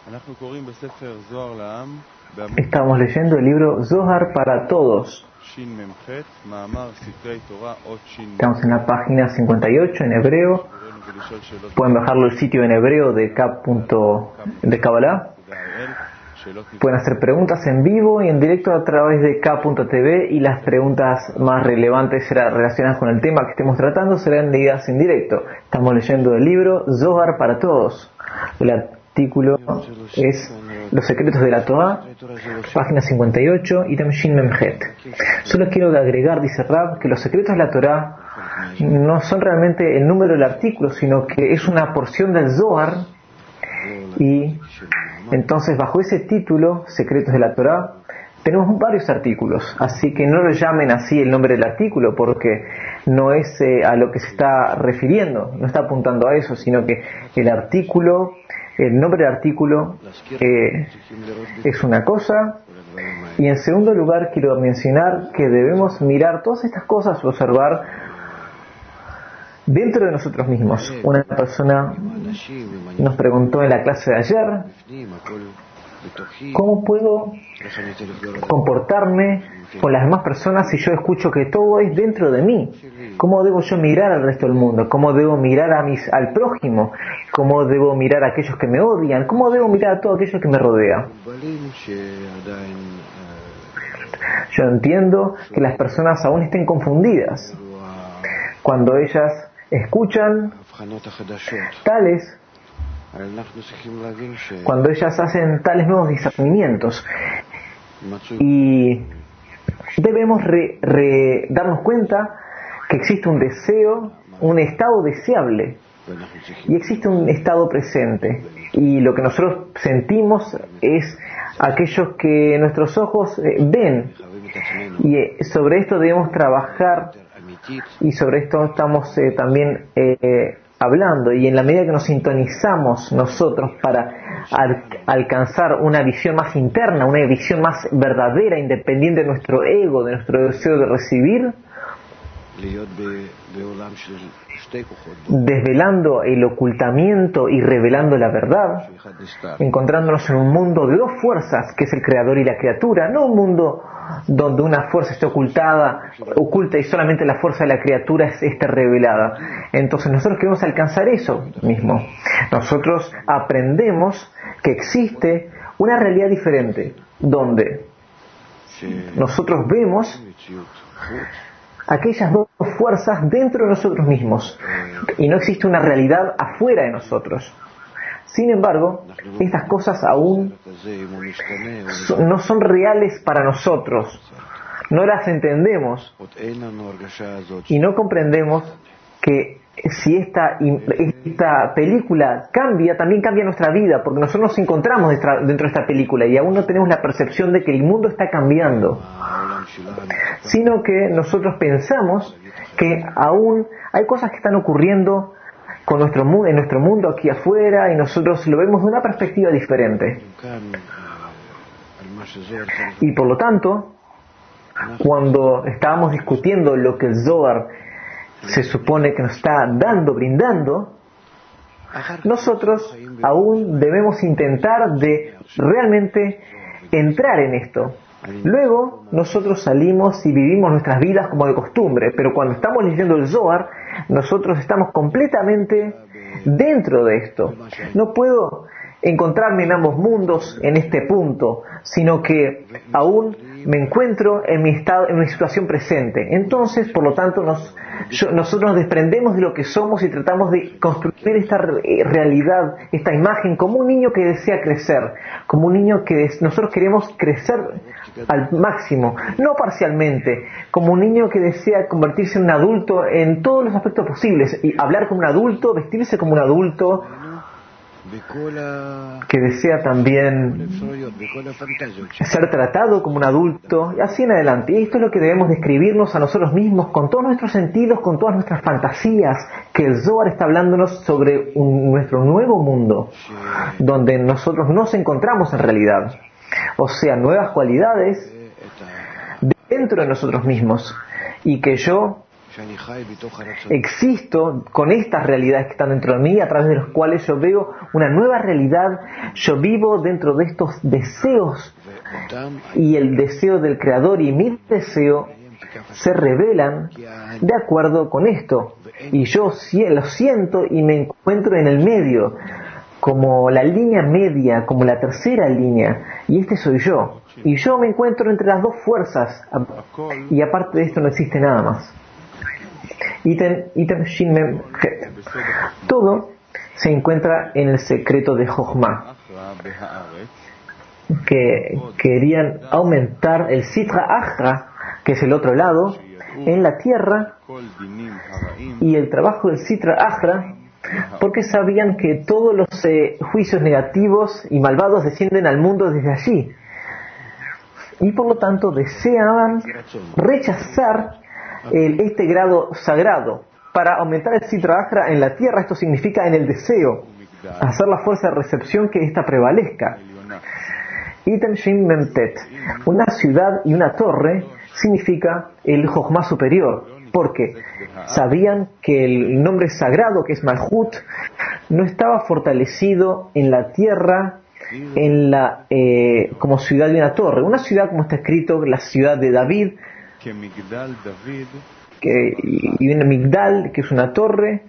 Estamos leyendo el libro Zohar para todos. Estamos en la página 58 en hebreo. Pueden bajarlo el sitio en hebreo de Kabbalah. Pueden hacer preguntas en vivo y en directo a través de K.tv, y las preguntas más relevantes relacionadas con el tema que estemos tratando serán leídas en directo. Estamos leyendo el libro Zohar para todos. El artículo es Los secretos de la Torah, página 58, y también Shin Memhet. Solo quiero agregar, dice Rab, que los secretos de la Torah no son realmente el número del artículo, sino que es una porción del Zohar. Y entonces, bajo ese título, Secretos de la Torah, tenemos varios artículos, así que no lo llamen así el nombre del artículo, porque no es a lo que se está refiriendo, no está apuntando a eso, sino que el artículo, el nombre del artículo es una cosa. Y en segundo lugar, quiero mencionar que debemos mirar todas estas cosas, observar dentro de nosotros mismos. Una persona nos preguntó en la clase de ayer: ¿cómo puedo comportarme con las demás personas si yo escucho que todo es dentro de mí? ¿Cómo debo yo mirar al resto del mundo? ¿Cómo debo mirar al prójimo? ¿Cómo debo mirar a aquellos que me odian? ¿Cómo debo mirar a todo aquello que me rodea? Yo entiendo que las personas aún estén confundidas cuando ellas escuchan cuando ellas hacen tales nuevos discernimientos, y debemos darnos cuenta que existe un deseo, un estado deseable, y existe un estado presente, y lo que nosotros sentimos es aquello que nuestros ojos ven, y sobre esto debemos trabajar, y sobre esto estamos también hablando, y en la medida que nos sintonizamos nosotros para alcanzar una visión más interna, una visión más verdadera, independiente de nuestro ego, de nuestro deseo de recibir, desvelando el ocultamiento y revelando la verdad, encontrándonos en un mundo de dos fuerzas, que es el creador y la criatura, no un mundo donde una fuerza esté oculta y solamente la fuerza de la criatura esté revelada. Entonces nosotros queremos alcanzar eso mismo. Nosotros aprendemos que existe una realidad diferente, donde nosotros vemos aquellas dos fuerzas dentro de nosotros mismos, y no existe una realidad afuera de nosotros. Sin embargo, estas cosas aún no son reales para nosotros, no las entendemos, y no comprendemos que si esta película cambia, también cambia nuestra vida, porque nosotros nos encontramos dentro de esta película y aún no tenemos la percepción de que el mundo está cambiando, sino que nosotros pensamos que aún hay cosas que están ocurriendo en nuestro mundo aquí afuera, y nosotros lo vemos de una perspectiva diferente. Y por lo tanto, cuando estábamos discutiendo lo que el Zohar se supone que nos está brindando, nosotros aún debemos intentar de realmente entrar en esto. Luego nosotros salimos y vivimos nuestras vidas como de costumbre, pero cuando estamos leyendo el Zohar, nosotros estamos completamente dentro de esto. No puedo encontrarme en ambos mundos en este punto, sino que aún me encuentro en mi situación presente. Entonces, por lo tanto, nosotros nos desprendemos de lo que somos y tratamos de construir esta realidad, esta imagen, como un niño que desea crecer, como un niño que nosotros queremos crecer al máximo, no parcialmente, como un niño que desea convertirse en un adulto en todos los aspectos posibles, y hablar como un adulto, vestirse como un adulto, que desea también ser tratado como un adulto, y así en adelante. Y esto es lo que debemos describirnos a nosotros mismos, con todos nuestros sentidos, con todas nuestras fantasías, que el Zohar está hablándonos sobre nuestro nuevo mundo, donde nosotros nos encontramos en realidad, o sea, nuevas cualidades dentro de nosotros mismos, y que yo Existo con estas realidades que están dentro de mí, a través de las cuales yo veo una nueva realidad. Yo vivo dentro de estos deseos, y el deseo del Creador y mi deseo se revelan de acuerdo con esto, y yo lo siento y me encuentro en el medio, como la línea media, como la tercera línea, y este soy yo, y yo me encuentro entre las dos fuerzas, y aparte de esto no existe nada más. Item Shin Mem Het. Todo se encuentra en el secreto de Jochma, que querían aumentar el Sitra Achra, que es el otro lado, en la tierra, y el trabajo del Sitra Achra, porque sabían que todos los juicios negativos y malvados descienden al mundo desde allí, y por lo tanto deseaban rechazar este grado sagrado para aumentar el Sitra Achra en la tierra. Esto significa en el deseo, hacer la fuerza de recepción que ésta prevalezca. Item Shin Mem Tet. Una ciudad y una torre significa el Jochma superior, porque sabían que el nombre sagrado, que es Malhut, no estaba fortalecido en la tierra como ciudad y una torre. Una ciudad, como está escrito, la ciudad de David, y una Migdal, que es una torre.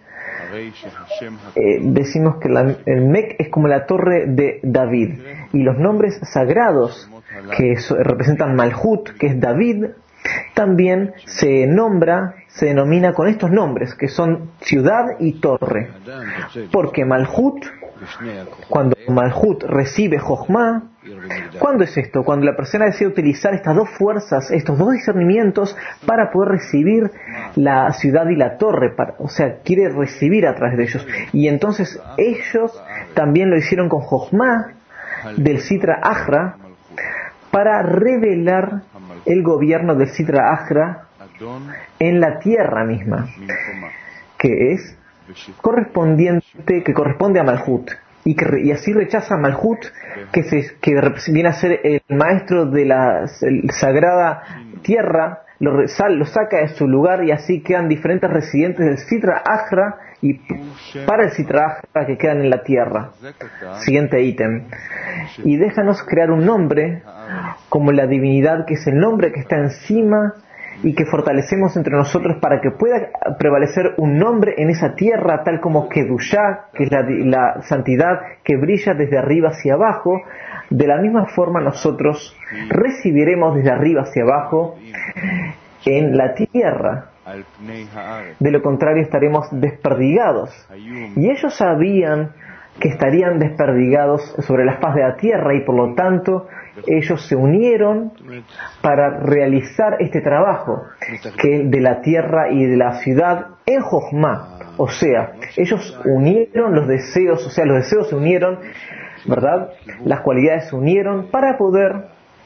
Decimos que el Mek es como la torre de David, y los nombres sagrados que representan Malhut, que es David, también se denomina con estos nombres, que son ciudad y torre, porque Malhut, cuando Malhut recibe Jochma, ¿cuándo es esto? Cuando la persona desea utilizar estas dos fuerzas, estos dos discernimientos, para poder recibir la ciudad y la torre, o sea, quiere recibir a través de ellos. Y entonces ellos también lo hicieron con Jochma del Sitra Achra, para revelar el gobierno del Sitra Achra en la tierra misma, que corresponde a Malhut, y así rechaza a Malhut, que viene a ser el maestro de la sagrada tierra, lo saca de su lugar, y así quedan diferentes residentes del Sitra Achra y para el Sitra Achra que quedan en la tierra. Siguiente ítem. Y déjanos crear un nombre como la divinidad, que es el nombre que está encima y que fortalecemos entre nosotros, para que pueda prevalecer un nombre en esa tierra, tal como Kedushá, que es la santidad que brilla desde arriba hacia abajo. De la misma forma nosotros recibiremos desde arriba hacia abajo en la tierra. De lo contrario estaremos desperdigados. Y ellos sabían que estarían desperdigados sobre la faz de la tierra, y por lo tanto ellos se unieron para realizar este trabajo de la tierra y de la ciudad en Jochma. O sea, ellos unieron los deseos, los deseos se unieron, ¿verdad? Las cualidades se unieron para poder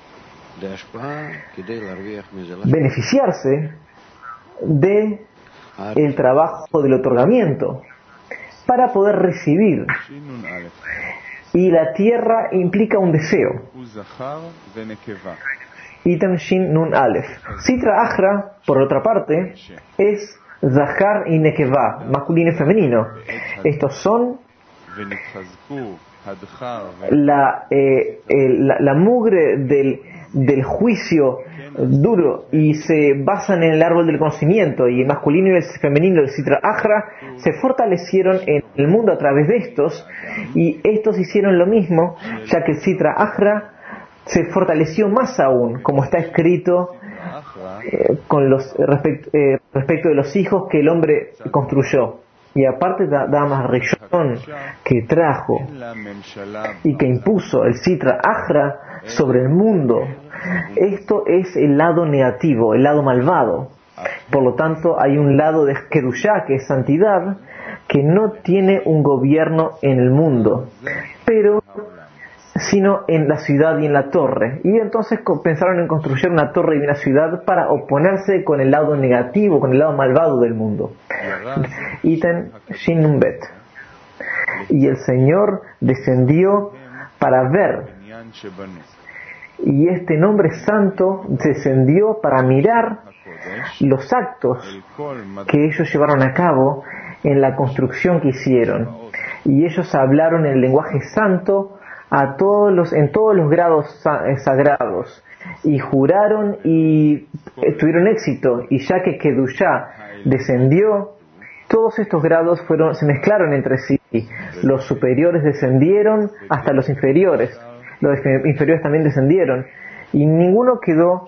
beneficiarse de el trabajo del otorgamiento, para poder recibir. Y la tierra implica un deseo. Item Shin Nun Aleph. Sitra Achra, por otra parte, es Zahar y Nekeva, masculino y femenino. Estos son la mugre del juicio duro, y se basan en el árbol del conocimiento, y el masculino y el femenino del Sitra Achra se fortalecieron en el mundo a través de estos, y estos hicieron lo mismo, ya que el Sitra Achra se fortaleció más aún, como está escrito respecto de los hijos que el hombre construyó. Y aparte Damas Rishon, que trajo y que impuso el Sitra Achra sobre el mundo, esto es el lado negativo, el lado malvado. Por lo tanto, hay un lado de Kedushá, que es santidad, que no tiene un gobierno en el mundo, sino en la ciudad y en la torre. Y entonces pensaron en construir una torre y una ciudad para oponerse con el lado negativo, con el lado malvado del mundo. Item Shin Nun Bet. Y el Señor descendió para ver y este nombre santo descendió para mirar los actos que ellos llevaron a cabo en la construcción que hicieron, y ellos hablaron el lenguaje santo en todos los grados sagrados, y juraron y tuvieron éxito, y ya que Kedushá descendió, todos estos grados se mezclaron entre sí. Los superiores descendieron hasta los inferiores también descendieron, y ninguno quedó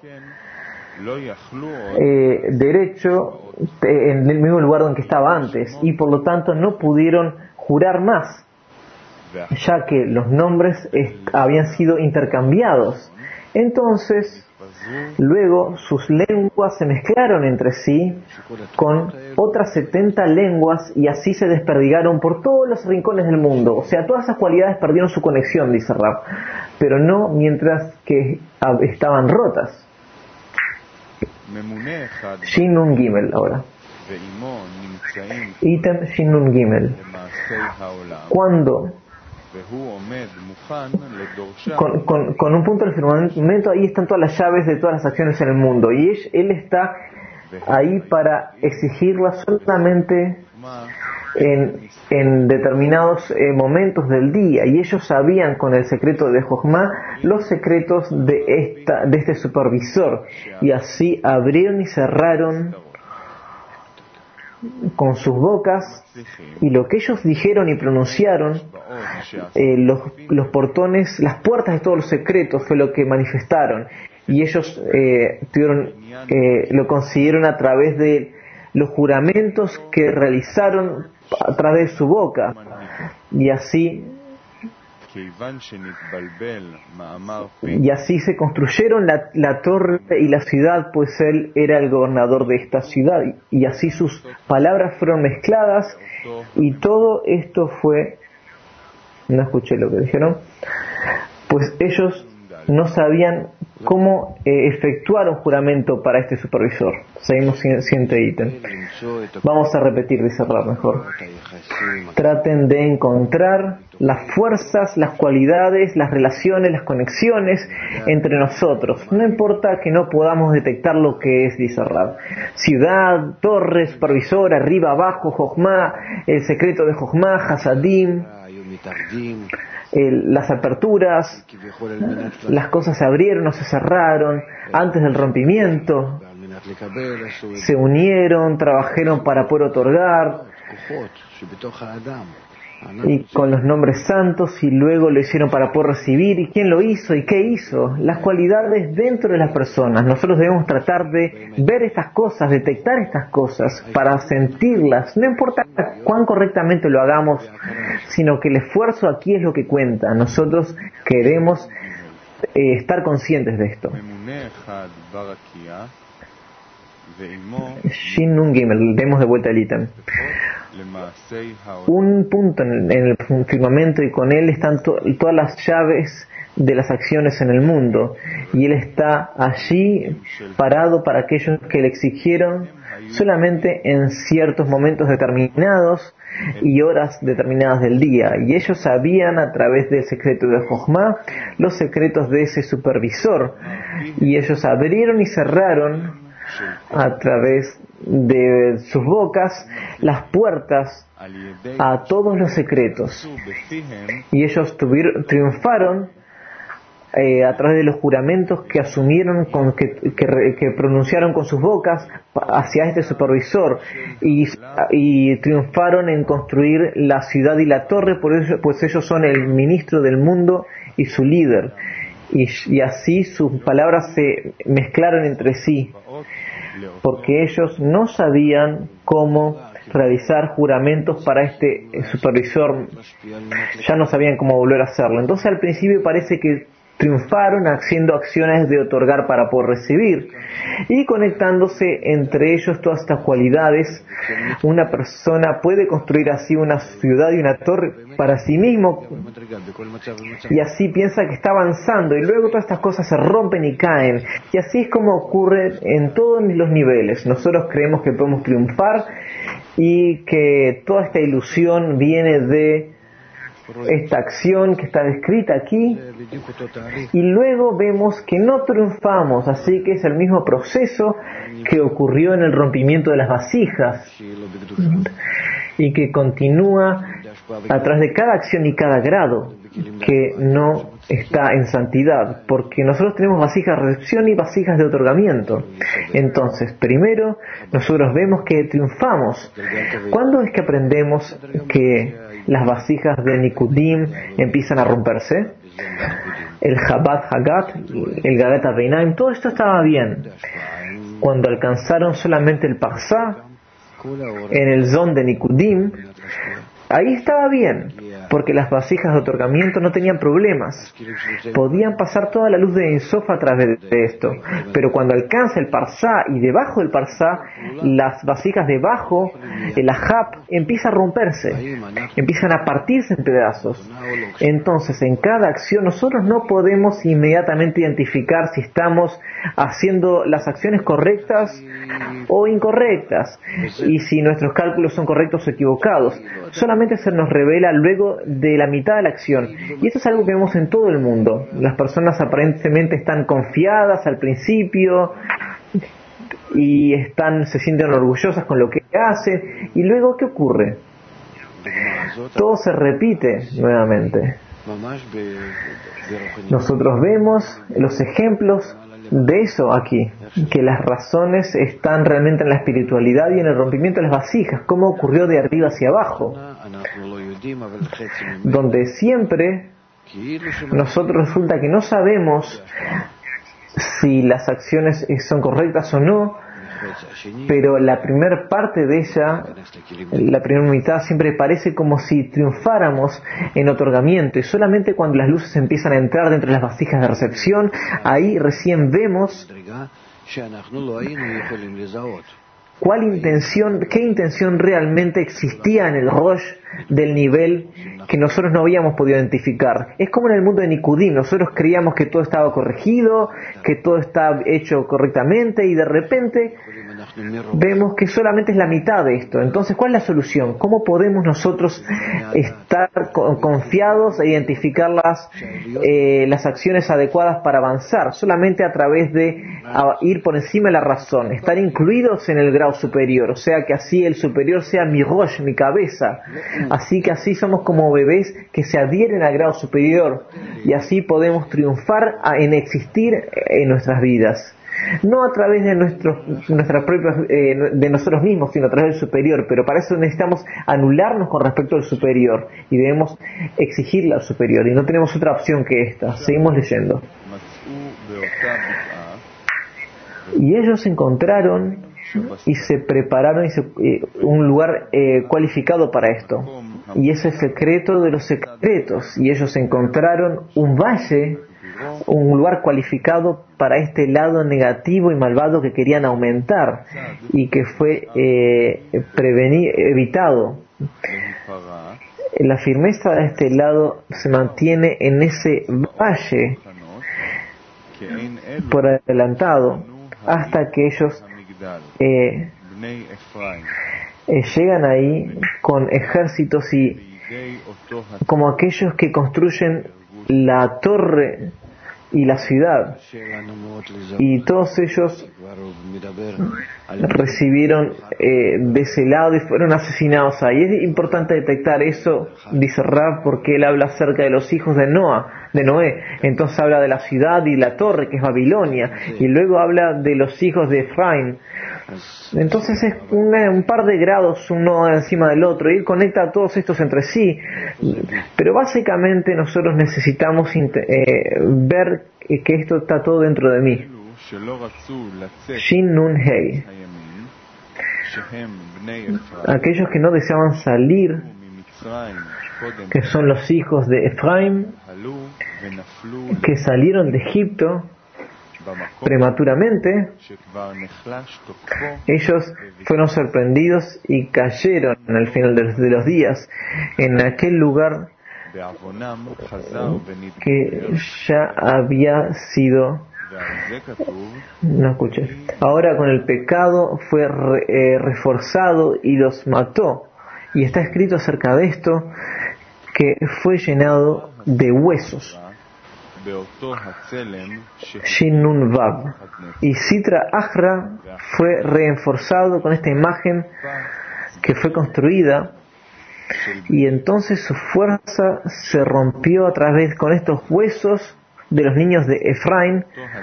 derecho en el mismo lugar donde estaba antes, y por lo tanto no pudieron jurar más, ya que los nombres habían sido intercambiados. Entonces, luego sus lenguas se mezclaron entre sí con otras 70 lenguas, y así se desperdigaron por todos los rincones del mundo. O sea, todas esas cualidades perdieron su conexión, dice Rab, pero no mientras que estaban rotas. Shin Nun Gimel ahora. Ítem Shin Nun Gimel. Cuando con un punto del firmamento, ahí están todas las llaves de todas las acciones en el mundo, y él está ahí para exigirlas solamente en determinados momentos del día, y ellos sabían con el secreto de Jochma los secretos de este supervisor, y así abrieron y cerraron con sus bocas, y lo que ellos dijeron y pronunciaron, los portones, las puertas de todos los secretos fue lo que manifestaron, y ellos lo consiguieron a través de los juramentos que realizaron a través de su boca, y así se construyeron la torre y la ciudad, pues él era el gobernador de esta ciudad, y así sus palabras fueron mezcladas, y todo esto fue, no escuché lo que dijeron, pues ellos no sabían cómo efectuar un juramento para este supervisor. Seguimos siguiente ítem. Vamos a repetir, dice Rab mejor. Traten de encontrar las fuerzas, las cualidades, las relaciones, las conexiones entre nosotros. No importa que no podamos detectar lo que es, dice Rab. Ciudad, torre, supervisor, arriba, abajo, Jochma, el secreto de Jochma, Hasadim, las aperturas, las cosas se abrieron o se cerraron antes del rompimiento, se unieron, trabajaron para poder otorgar, y con los nombres santos, y luego lo hicieron para poder recibir. ¿Y quién lo hizo? ¿Y qué hizo? Las cualidades dentro de las personas. Nosotros debemos tratar de ver estas cosas, detectar estas cosas, para sentirlas. No importa cuán correctamente lo hagamos, sino que el esfuerzo aquí es lo que cuenta. Nosotros queremos estar conscientes de esto. Shin Nun Gimel, demos de vuelta el ítem. Un punto en el firmamento, y con él están todas las llaves de las acciones en el mundo, y él está allí parado para aquellos que le exigieron solamente en ciertos momentos determinados y horas determinadas del día, y ellos sabían a través del secreto de Jochma los secretos de ese supervisor, y ellos abrieron y cerraron a través de sus bocas las puertas a todos los secretos, y ellos triunfaron a través de los juramentos que asumieron, que pronunciaron con sus bocas hacia este supervisor, y triunfaron en construir la ciudad y la torre, pues ellos son el ministro del mundo y su líder, y así sus palabras se mezclaron entre sí, porque ellos no sabían cómo realizar juramentos para este supervisor, ya no sabían cómo volver a hacerlo. Entonces al principio parece que triunfaron haciendo acciones de otorgar para poder recibir, y conectándose entre ellos todas estas cualidades. Una persona puede construir así una ciudad y una torre para sí mismo, y así piensa que está avanzando, y luego todas estas cosas se rompen y caen, y así es como ocurre en todos los niveles. Nosotros creemos que podemos triunfar, y que toda esta ilusión viene de esta acción que está descrita aquí, y luego vemos que no triunfamos, así que es el mismo proceso que ocurrió en el rompimiento de las vasijas y que continúa a través de cada acción y cada grado que no está en santidad, porque nosotros tenemos vasijas de recepción y vasijas de otorgamiento. Entonces, primero, nosotros vemos que triunfamos. ¿Cuándo es que aprendemos que las vasijas de Nikudim empiezan a romperse? El Chabad Hagat, el Gagat Aveinaim, todo esto estaba bien. Cuando alcanzaron solamente el Parsá, en el Zon de Nikudim, ahí estaba bien, porque las vasijas de otorgamiento no tenían problemas. Podían pasar toda la luz de Ein Sof a través de esto. Pero cuando alcanza el Parsá y debajo del Parsá, las vasijas debajo, el Ahab, empieza a romperse. Empiezan a partirse en pedazos. Entonces, en cada acción nosotros no podemos inmediatamente identificar si estamos haciendo las acciones correctas o incorrectas, y si nuestros cálculos son correctos o equivocados. Solamente se nos revela luego de la mitad de la acción, y esto es algo que vemos en todo el mundo. Las personas aparentemente están confiadas al principio y se sienten orgullosas con lo que hacen, y luego ¿qué ocurre? Todo se repite nuevamente. Nosotros vemos los ejemplos de eso aquí, que las razones están realmente en la espiritualidad y en el rompimiento de las vasijas, como ocurrió de arriba hacia abajo, donde siempre nosotros resulta que no sabemos si las acciones son correctas o no, pero la primera parte de ella, la primera mitad, siempre parece como si triunfáramos en otorgamiento, y solamente cuando las luces empiezan a entrar dentro de las vasijas de recepción, ahí recién vemos qué intención realmente existía en el Rosh del nivel que nosotros no habíamos podido identificar. Es como en el mundo de Nikudim, nosotros creíamos que todo estaba corregido, que todo estaba hecho correctamente, y de repente vemos que solamente es la mitad de esto. Entonces, ¿cuál es la solución? ¿Cómo podemos nosotros estar confiados e identificar las acciones adecuadas para avanzar? Solamente a través de ir por encima de la razón, estar incluidos en el grado superior, o sea que así el superior sea mi rosh, mi cabeza, así que así somos como bebés que se adhieren al grado superior, y así podemos triunfar en existir en nuestras vidas. No a través de de nosotros mismos, sino a través del superior, pero para eso necesitamos anularnos con respecto al superior, y debemos exigirle al superior, y no tenemos otra opción que esta. Seguimos leyendo. Y ellos encontraron y se prepararon un lugar cualificado para esto, y es el secreto de los secretos, y ellos encontraron un valle, un lugar cualificado para este lado negativo y malvado que querían aumentar y que fue evitado. La firmeza de este lado se mantiene en ese valle por adelantado hasta que ellos llegan ahí con ejércitos, y como aquellos que construyen la torre y la ciudad, y todos ellos recibieron de ese lado y fueron asesinados ahí. Es importante detectar eso, dice Rab, porque él habla acerca de los hijos de Noé. Entonces habla de la ciudad y la torre, que es Babilonia, y luego habla de los hijos de Efraín. Entonces es un par de grados uno encima del otro, y él conecta a todos estos entre sí, pero básicamente nosotros necesitamos ver que esto está todo dentro de mí. Shin Nun Hei. Aquellos que no deseaban salir, que son los hijos de Efraim, que salieron de Egipto prematuramente, ellos fueron sorprendidos y cayeron al final de los días en aquel lugar que ya había sido, no escuché, ahora con el pecado fue reforzado y los mató. Y está escrito acerca de esto que fue llenado de huesos. Shin Nun Vav. Y Sitra Achra fue reforzado con esta imagen que fue construida, y entonces su fuerza se rompió a través con estos huesos de los niños de Efraín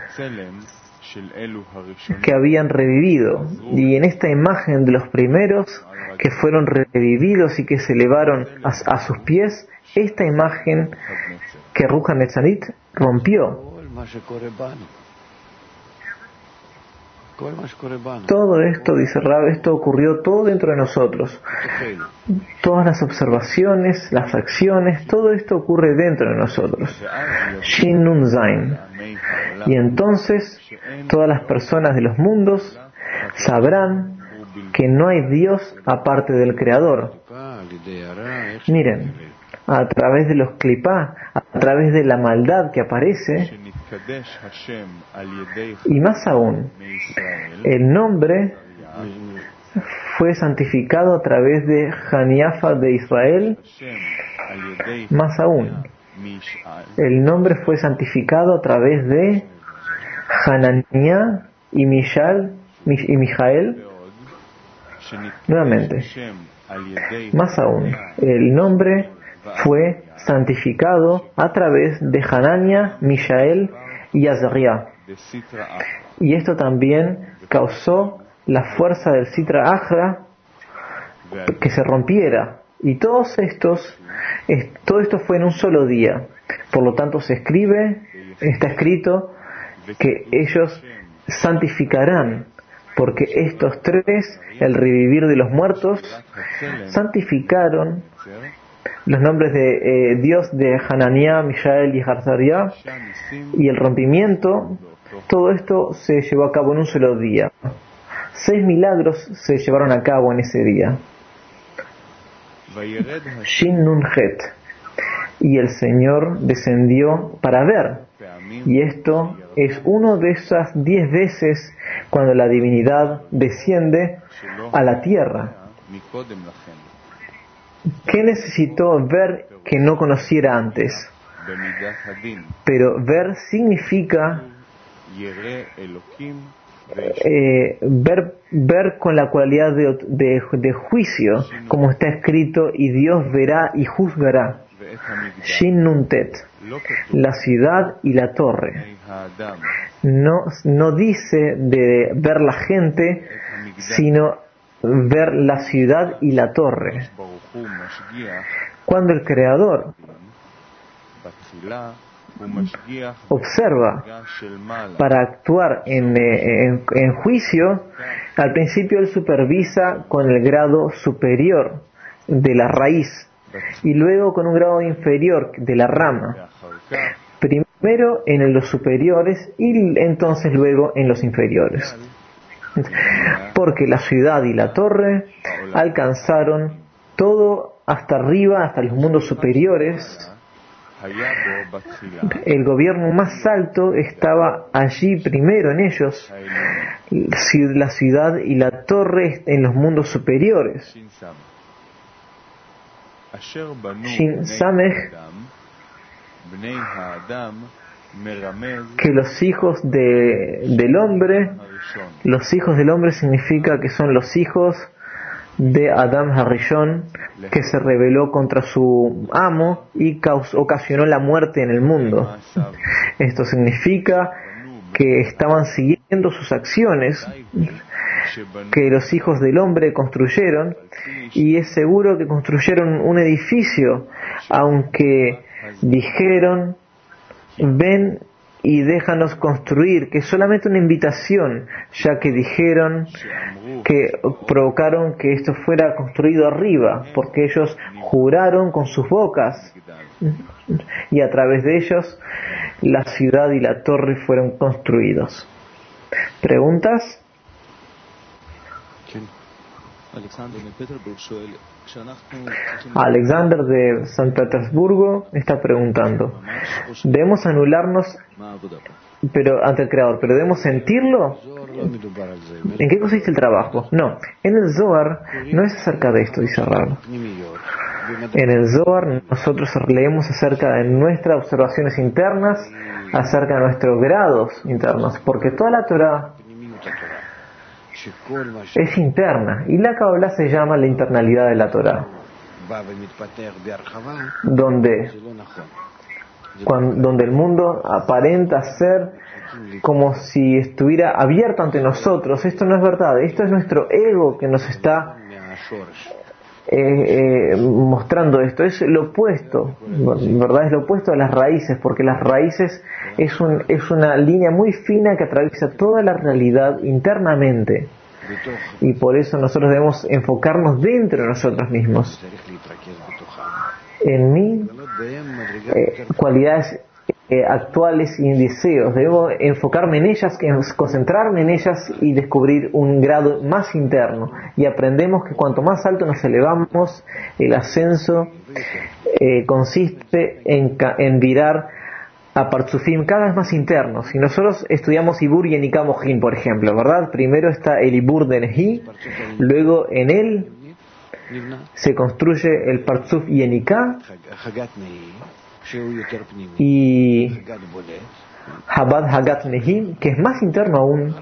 que habían revivido. Y en esta imagen de los primeros que fueron revividos y que se elevaron a sus pies, esta imagen que Ruach HaNetzanit rompió. Todo esto, dice Rab, esto ocurrió todo dentro de nosotros. Todas las observaciones, las acciones, todo esto ocurre dentro de nosotros. Shin Nun Zain. Y entonces todas las personas de los mundos sabrán que no hay Dios aparte del Creador. Miren, a través de los clipá, a través de la maldad que aparece, y más aún, el nombre fue santificado a través de Haniafa de Israel. Más aún, el nombre fue santificado a través de Hananiah y Mijael. Nuevamente, más aún, el nombre fue santificado a través de Hananiah, Mishael y Azariah. Y esto también causó la fuerza del Sitra Achra que se rompiera. Y todo esto fue en un solo día. Por lo tanto está escrito que ellos santificarán, porque estos tres, el revivir de los muertos, santificaron los nombres de Dios de Hananiah, Mishael y Azariah, y el rompimiento. Todo esto se llevó a cabo en un solo día. 6 milagros se llevaron a cabo en ese día. Shin Nun Het. Y el Señor descendió para ver. Y esto es uno de esas 10 veces cuando la divinidad desciende a la tierra. ¿Qué necesitó ver que no conociera antes? Pero ver significa ver con la cualidad de juicio, como está escrito, y Dios verá y juzgará. Shin Nun Tet, la ciudad y la torre. No dice de ver la gente, sino ver la ciudad y la torre. Cuando el Creador observa para actuar en juicio, al principio él supervisa con el grado superior de la raíz y luego con un grado inferior de la rama. Primero en los superiores y entonces luego en los inferiores. Porque la ciudad y la torre alcanzaron todo hasta arriba, hasta los mundos superiores. El gobierno más alto estaba allí primero en ellos, la ciudad y la torre en los mundos superiores. Shin Samech, que los hijos del hombre significa que son los hijos de Adam Harishon, que se rebeló contra su amo y ocasionó la muerte en el mundo. Esto significa que estaban siguiendo sus acciones que los hijos del hombre construyeron, y es seguro que construyeron un edificio, aunque dijeron: ven y déjanos construir, que es solamente una invitación, ya que dijeron que provocaron que esto fuera construido arriba, porque ellos juraron con sus bocas, y a través de ellos la ciudad y la torre fueron construidos. ¿Preguntas? Alexander de San Petersburgo está preguntando: ¿debemos anularnos ante el Creador, pero debemos sentirlo? ¿En qué consiste el trabajo? No, en el Zohar no es acerca de esto, dice Rab. En el Zohar nosotros leemos acerca de nuestras observaciones internas, acerca de nuestros grados internos, porque toda la Torah es interna y la Kabbalah se llama la internalidad de la Torah, donde el mundo aparenta ser como si estuviera abierto ante nosotros. Esto no es verdad, esto es nuestro ego que nos está mostrando esto. Es lo opuesto, ¿verdad? Es lo opuesto a las raíces, porque las raíces es una línea muy fina que atraviesa toda la realidad internamente, y por eso nosotros debemos enfocarnos dentro de nosotros mismos, en mí, cualidades actuales y en deseos. Debo enfocarme en ellas, concentrarme en ellas y descubrir un grado más interno. Y aprendemos que cuanto más alto nos elevamos, el ascenso consiste en virar a Partzufim cada vez más internos. Si nosotros estudiamos Ibur y Yenika Mohin, por ejemplo, ¿verdad? Primero está el Ibur de Nehi, luego en él se construye el Partzuf Yenika y Habad Hagat Nehi, que es más interno aún.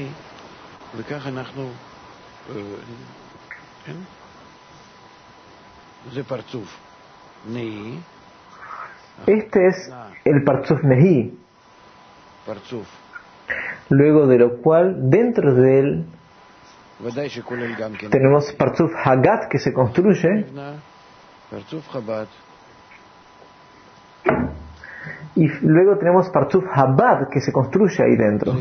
Este es el Partzuf Nehi, luego de lo cual dentro de él tenemos Partzuf Hagat que se construye, y luego tenemos Partzuf Habad que se construye ahí dentro.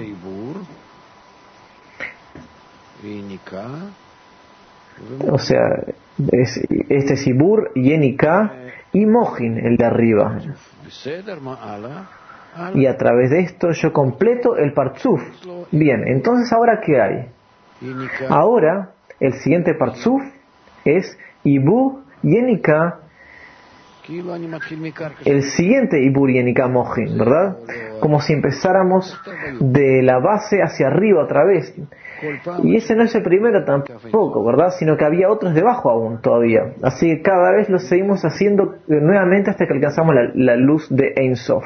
O sea, este es Ibur, Yenika y Mohin, el de arriba. Y a través de esto yo completo el Partzuf. Bien, entonces ahora ¿qué hay? Ahora el siguiente Partzuf es Ibur, Yenika, el siguiente Ibur, Yenika, Mohin, ¿verdad? Como si empezáramos de la base hacia arriba otra vez. Y ese no es el primero tampoco, ¿verdad? Sino que había otros debajo aún todavía. Así que cada vez lo seguimos haciendo nuevamente hasta que alcanzamos la luz de Ein Sof.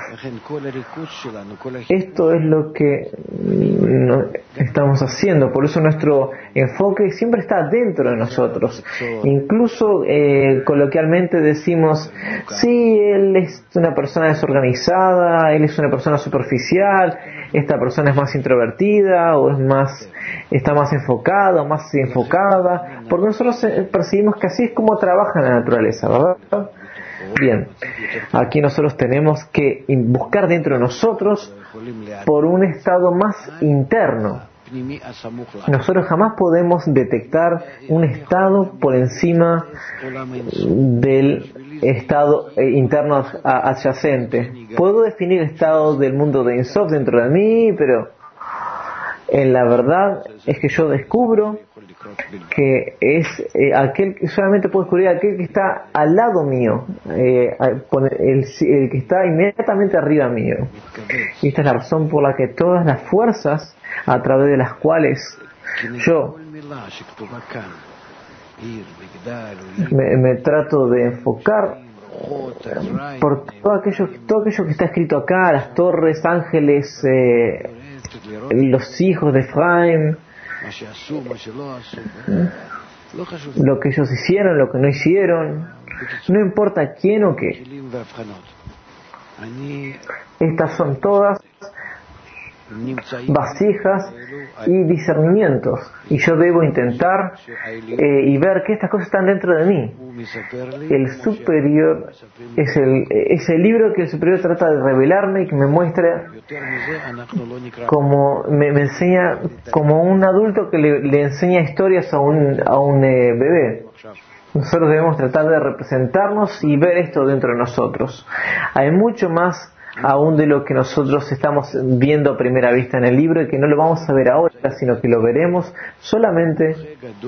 Esto es lo que estamos haciendo. Por eso nuestro enfoque siempre está dentro de nosotros. Incluso coloquialmente decimos, sí, él es una persona desorganizada, él es una persona superficial, esta persona es más introvertida o está más enfocada o más enfocada, porque nosotros percibimos que así es como trabaja la naturaleza, ¿verdad? Bien, aquí nosotros tenemos que buscar dentro de nosotros por un estado más interno. Nosotros jamás podemos detectar un estado por encima del estado interno adyacente. Puedo definir el estado del mundo de Ein Sof dentro de mí, pero en la verdad es que yo descubro que es aquel que solamente puedo descubrir aquel que está al lado mío, el que está inmediatamente arriba mío. Y esta es la razón por la que todas las fuerzas a través de las cuales yo me trato de enfocar por todo aquello que está escrito acá, las torres, ángeles, los hijos de Efraim, lo que ellos hicieron, lo que no hicieron, no importa quién o qué. Estas son todas vasijas y discernimientos, y yo debo intentar y ver que estas cosas están dentro de mí. El superior es el libro que el superior trata de revelarme y que me muestra como me enseña como un adulto que le enseña historias a un bebé. Nosotros debemos tratar de representarnos y ver esto dentro de nosotros. Hay mucho más aún de lo que nosotros estamos viendo a primera vista en el libro, y que no lo vamos a ver ahora, sino que lo veremos solamente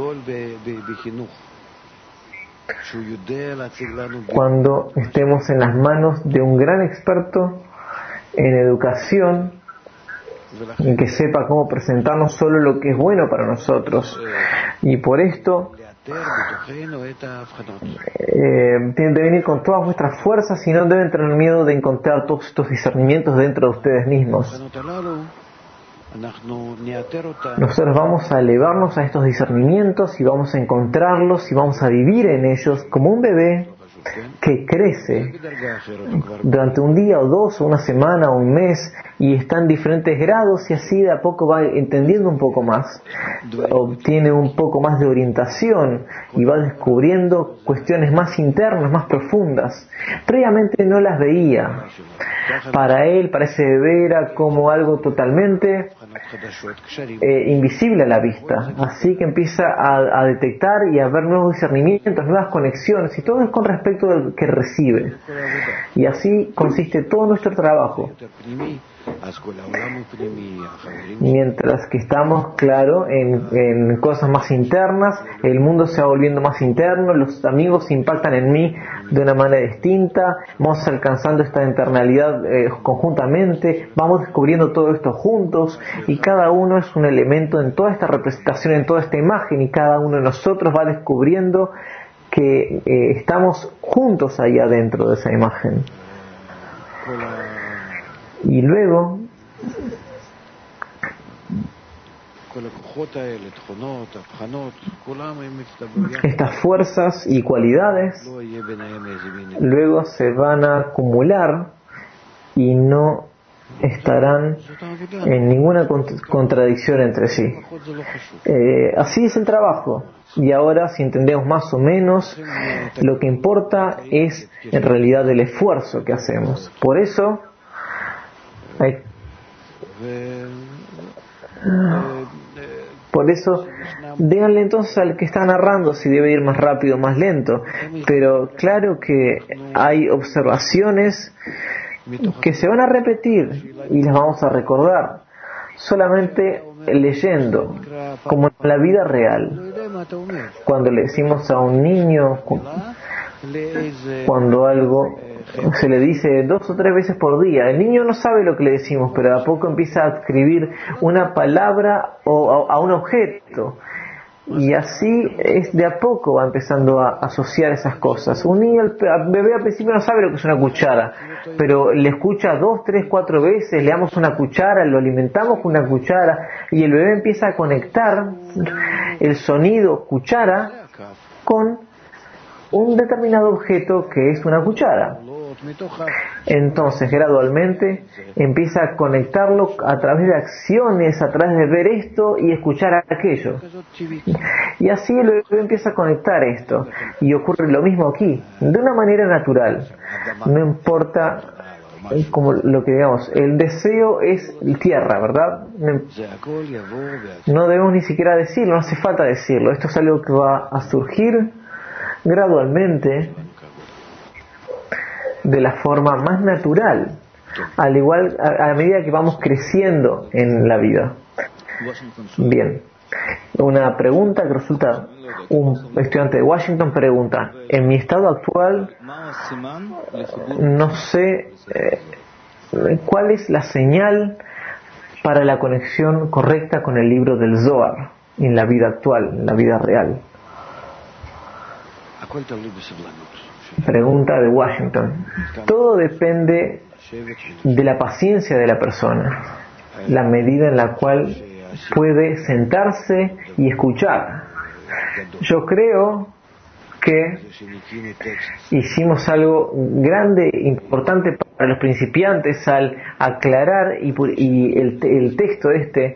cuando estemos en las manos de un gran experto en educación, en que sepa cómo presentarnos solo lo que es bueno para nosotros. Y por esto Tienen que venir con todas vuestras fuerzas y no deben tener miedo de encontrar todos estos discernimientos dentro de ustedes mismos. Nosotros vamos a elevarnos a estos discernimientos y vamos a encontrarlos y vamos a vivir en ellos como un bebé que crece durante un día o dos, o una semana o un mes, y está en diferentes grados y así de a poco va entendiendo un poco más, obtiene un poco más de orientación y va descubriendo cuestiones más internas, más profundas. Previamente no las veía. Para él, para ese bebé, era como algo totalmente invisible a la vista. Así que empieza a detectar y a ver nuevos discernimientos, nuevas conexiones, y todo es con respecto al que recibe. Y así consiste todo nuestro trabajo. Mientras que estamos, claro, en cosas más internas, el mundo se va volviendo más interno, los amigos impactan en mí de una manera distinta, vamos alcanzando esta internalidad conjuntamente, vamos descubriendo todo esto juntos, y cada uno es un elemento en toda esta representación, en toda esta imagen, y cada uno de nosotros va descubriendo que estamos juntos ahí adentro de esa imagen. Y luego estas fuerzas y cualidades luego se van a acumular y no estarán en ninguna contradicción entre sí. Así es el trabajo. Y ahora, si entendemos más o menos, lo que importa es en realidad el esfuerzo que hacemos. Por eso díganle entonces al que está narrando si debe ir más rápido o más lento. Pero claro que hay observaciones que se van a repetir y las vamos a recordar solamente leyendo, como en la vida real. Cuando le decimos a un niño, cuando algo se le dice 2 o 3 veces por día, el niño no sabe lo que le decimos, pero de a poco empieza a escribir una palabra o a un objeto, y así es de a poco va empezando a asociar esas cosas. Un niño, el bebé al principio no sabe lo que es una cuchara, pero le escucha 2, 3, 4 veces, le damos una cuchara, lo alimentamos con una cuchara, y el bebé empieza a conectar el sonido cuchara con un determinado objeto que es una cuchara. Entonces gradualmente empieza a conectarlo a través de acciones, a través de ver esto y escuchar aquello, y así el bebé empieza a conectar esto, y ocurre lo mismo aquí, de una manera natural. No importa como lo que digamos, el deseo es tierra, ¿verdad? No debemos ni siquiera decirlo, no hace falta decirlo. Esto es algo que va a surgir gradualmente de la forma más natural, al igual a medida que vamos creciendo en la vida. Bien, una pregunta que resulta, un estudiante de Washington pregunta: en mi estado actual no sé cuál es la señal para la conexión correcta con el libro del Zohar en la vida actual, en la vida real. Pregunta de Washington. Todo depende de la paciencia de la persona, la medida en la cual puede sentarse y escuchar. Yo creo que hicimos algo grande, importante para los principiantes al aclarar y el texto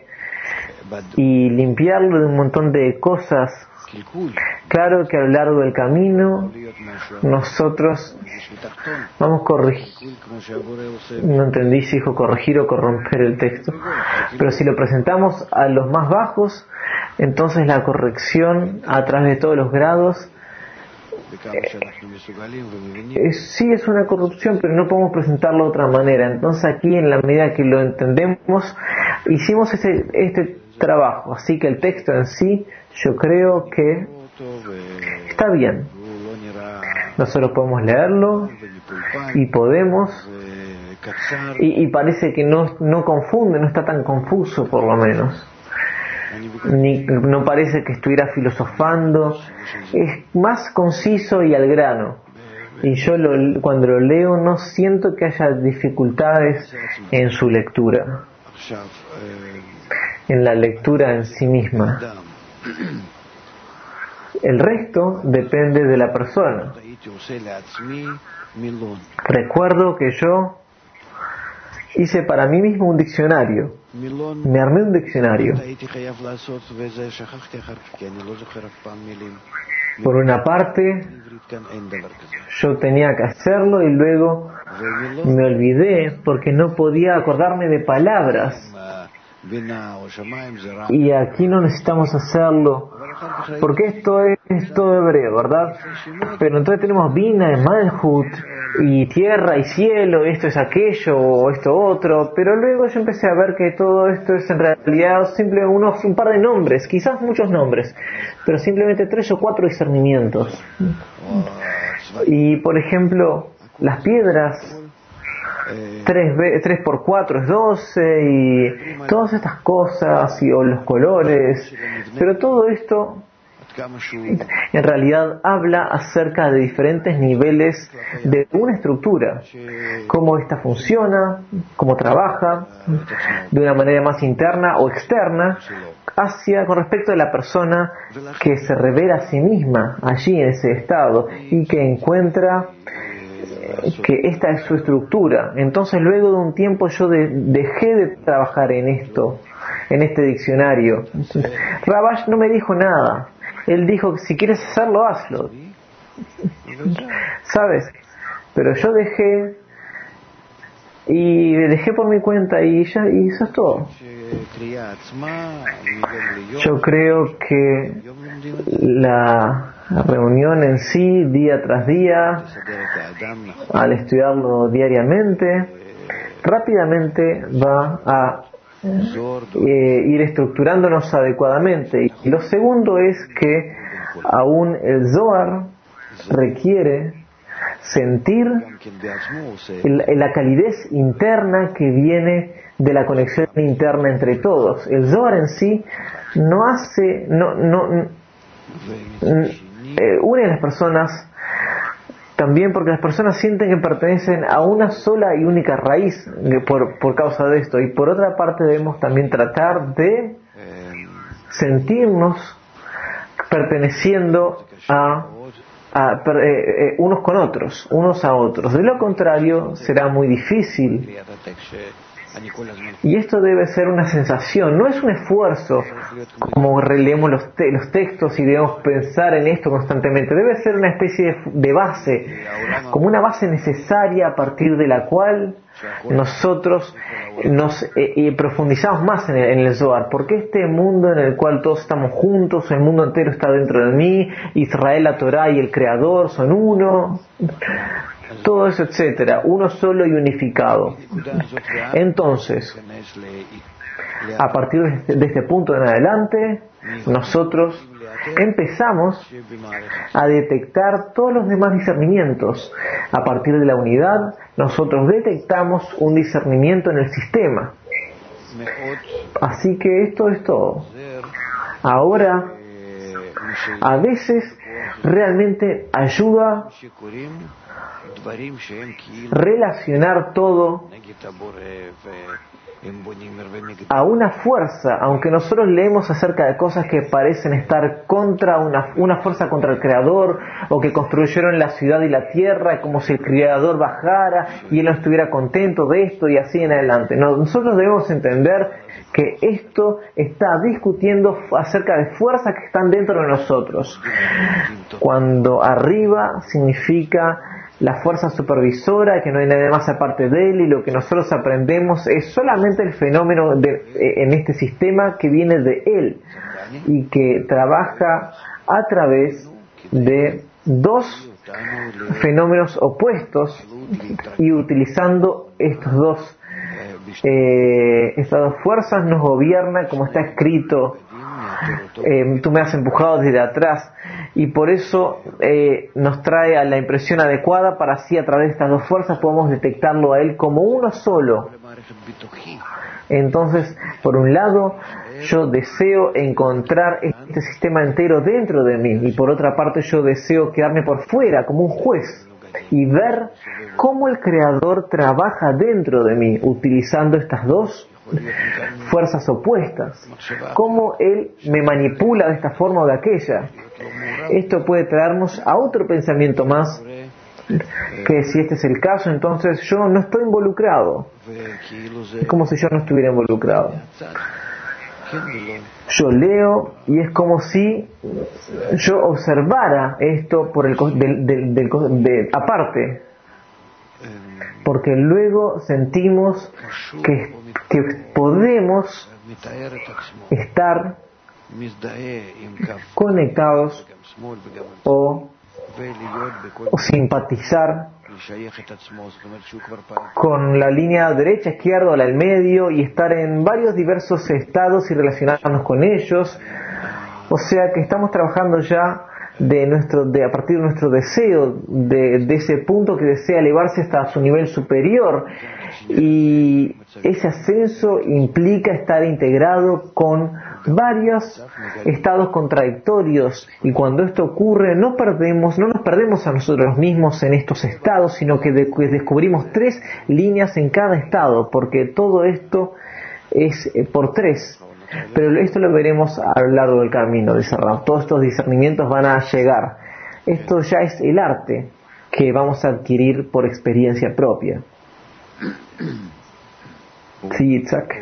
y limpiarlo de un montón de cosas. Claro que a lo largo del camino nosotros vamos corregir. No entendí si dijo corregir o corromper el texto, pero si lo presentamos a los más bajos, entonces la corrección a través de todos los grados sí es una corrupción, pero no podemos presentarlo de otra manera. Entonces aquí, en la medida que lo entendemos, hicimos este trabajo, así que el texto en sí yo creo que está bien. Nosotros podemos leerlo y podemos y parece que no confunde, no está tan confuso, por lo menos. no parece que estuviera filosofando, es más conciso y al grano. Y yo cuando lo leo no siento que haya dificultades en su lectura, en la lectura en sí misma. El resto depende de la persona. Recuerdo que yo hice para mí mismo un diccionario. Me armé un diccionario. Por una parte, yo tenía que hacerlo y luego me olvidé porque no podía acordarme de palabras. Y aquí no necesitamos hacerlo porque esto es todo hebreo, ¿verdad? Pero entonces tenemos Bina, Malhut y tierra y cielo, esto es aquello o esto otro, pero luego yo empecé a ver que todo esto es en realidad simplemente un par de nombres, quizás muchos nombres, pero simplemente 3 o 4 discernimientos. Y por ejemplo, las piedras, 3 por 4 es 12 y todas estas cosas o los colores, pero todo esto en realidad habla acerca de diferentes niveles de una estructura, cómo esta funciona, cómo trabaja de una manera más interna o externa con respecto a la persona que se revela a sí misma allí en ese estado y que encuentra que esta es su estructura. Entonces luego de un tiempo yo dejé de trabajar en esto, en este diccionario. Rabash no me dijo nada. Él dijo, si quieres hacerlo, hazlo. ¿Sabes? Pero yo dejé por mi cuenta y eso es todo. Yo creo que la reunión en sí, día tras día, al estudiarlo diariamente, rápidamente va a ir estructurándonos adecuadamente. Y lo segundo es que aún el Zohar requiere sentir la calidez interna que viene de la conexión interna entre todos. El Zohar en sí no hace, une a las personas también porque las personas sienten que pertenecen a una sola y única raíz por causa de esto. Y por otra parte debemos también tratar de sentirnos perteneciendo unos con otros, unos a otros. De lo contrario será muy difícil. Y esto debe ser una sensación, no es un esfuerzo como releemos los textos y debemos pensar en esto constantemente. Debe ser una especie de base, como una base necesaria a partir de la cual nosotros nos profundizamos más en el Zohar, porque este mundo en el cual todos estamos juntos, el mundo entero está dentro de mí, Israel, la Torá y el Creador son uno, todo eso, etcétera, uno solo y unificado. Entonces, a partir de este punto en adelante, nosotros empezamos a detectar todos los demás discernimientos. A partir de la unidad, nosotros detectamos un discernimiento en el sistema. Así que esto es todo. Ahora, a veces realmente ayuda relacionar todo a una fuerza, aunque nosotros leemos acerca de cosas que parecen estar contra una fuerza contra el Creador, o que construyeron la ciudad y la tierra, como si el Creador bajara y Él no estuviera contento de esto y así en adelante. Nosotros debemos entender que esto está discutiendo acerca de fuerzas que están dentro de nosotros. Cuando arriba significa la fuerza supervisora, que no hay nadie más aparte de él, y lo que nosotros aprendemos es solamente el fenómeno en este sistema que viene de él y que trabaja a través de dos fenómenos opuestos y utilizando estos dos estas dos fuerzas nos gobiernan, como está escrito, tú me has empujado desde atrás, y por eso nos trae a la impresión adecuada para así a través de estas dos fuerzas podemos detectarlo a él como uno solo. Entonces, por un lado, yo deseo encontrar este sistema entero dentro de mí, y por otra parte yo deseo quedarme por fuera como un juez y ver cómo el Creador trabaja dentro de mí utilizando estas dos fuerzas opuestas, cómo Él me manipula de esta forma o de aquella. Esto puede traernos a otro pensamiento más, que si este es el caso, entonces yo no estoy involucrado. Es como si yo no estuviera involucrado. Yo leo y es como si yo observara esto por aparte, porque luego sentimos que podemos estar conectados o simpatizar con la línea derecha, izquierda o la del medio y estar en varios diversos estados y relacionarnos con ellos. O sea que estamos trabajando ya a partir de nuestro deseo de ese punto que desea elevarse hasta su nivel superior, y ese ascenso implica estar integrado con varios estados contradictorios, y cuando esto ocurre no nos perdemos a nosotros mismos en estos estados, sino que descubrimos 3 líneas en cada estado, porque todo esto es por 3. Pero esto lo veremos a lo largo del camino, dice Ram. Todos estos discernimientos van a llegar. Esto ya es el arte que vamos a adquirir por experiencia propia. Sí, Itzhak.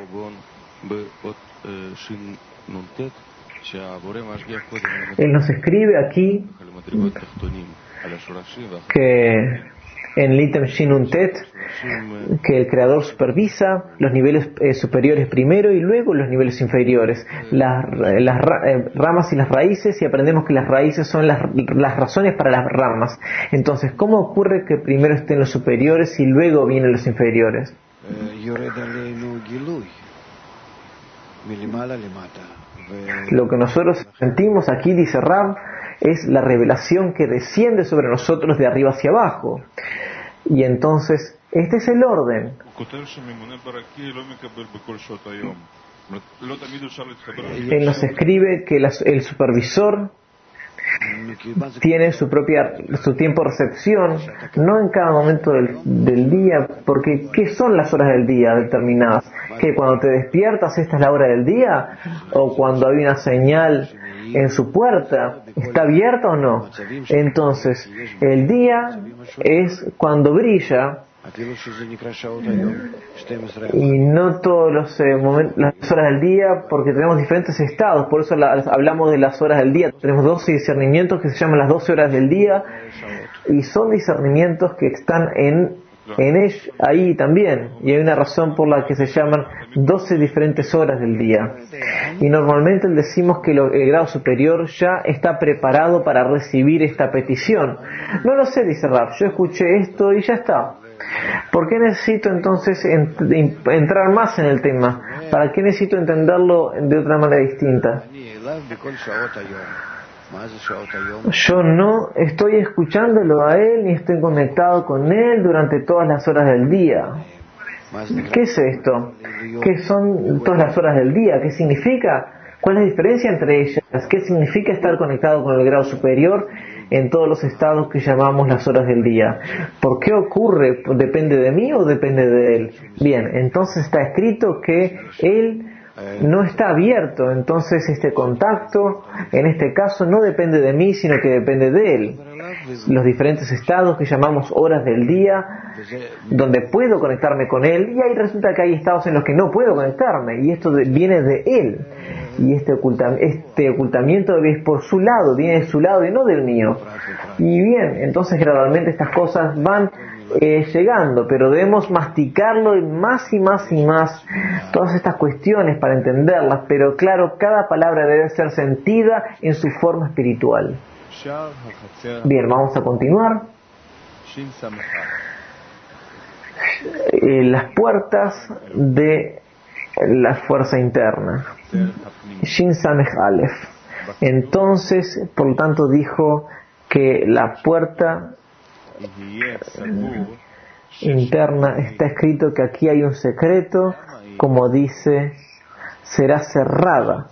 Él nos escribe aquí que en Litem Shin Tet, que el Creador supervisa los niveles superiores primero y luego los niveles inferiores, las ramas y las raíces, y aprendemos que las raíces son las razones para las ramas. Entonces, ¿cómo ocurre que primero estén los superiores y luego vienen los inferiores? Lo que nosotros sentimos aquí, dice Ram, es la revelación que desciende sobre nosotros de arriba hacia abajo. Y entonces, este es el orden. Él nos escribe que el supervisor tiene su tiempo de recepción, no en cada momento del día, porque ¿qué son las horas del día determinadas? ¿Que cuando te despiertas esta es la hora del día? ¿O cuando hay una señal en su puerta? ¿Está abierta o no? Entonces, el día es cuando brilla, y no todos los las horas del día, porque tenemos diferentes estados. Por eso hablamos de las horas del día. Tenemos 12 discernimientos que se llaman las 12 horas del día, y son discernimientos que están ahí también, y hay una razón por la que se llaman 12 diferentes horas del día. Y normalmente decimos que el grado superior ya está preparado para recibir esta petición. No lo sé, dice Rab, yo escuché esto y ya está. ¿Por qué necesito entonces entrar más en el tema? ¿Para qué necesito entenderlo de otra manera distinta? Yo no estoy escuchándolo a él ni estoy conectado con él durante todas las horas del día. ¿Qué es esto? ¿Qué son todas las horas del día? ¿Qué significa? ¿Cuál es la diferencia entre ellas? ¿Qué significa estar conectado con el grado superior en todos los estados que llamamos las horas del día? ¿Por qué ocurre? ¿Depende de mí o depende de él? Bien, entonces está escrito que él no está abierto, entonces este contacto en este caso no depende de mí, sino que depende de él. Los diferentes estados que llamamos horas del día, donde puedo conectarme con él, y ahí resulta que hay estados en los que no puedo conectarme, y esto viene de él, y este ocultamiento es por su lado, viene de su lado y no del mío. Y bien, entonces gradualmente estas cosas van llegando, pero debemos masticarlo y más y más y más, todas estas cuestiones para entenderlas, pero claro, cada palabra debe ser sentida en su forma espiritual. Bien, vamos a continuar. las puertas de la fuerza interna. Shin Samech Aleph. Entonces, por lo tanto, dijo que la puerta interna, está escrito que aquí hay un secreto, como dice, será cerrada.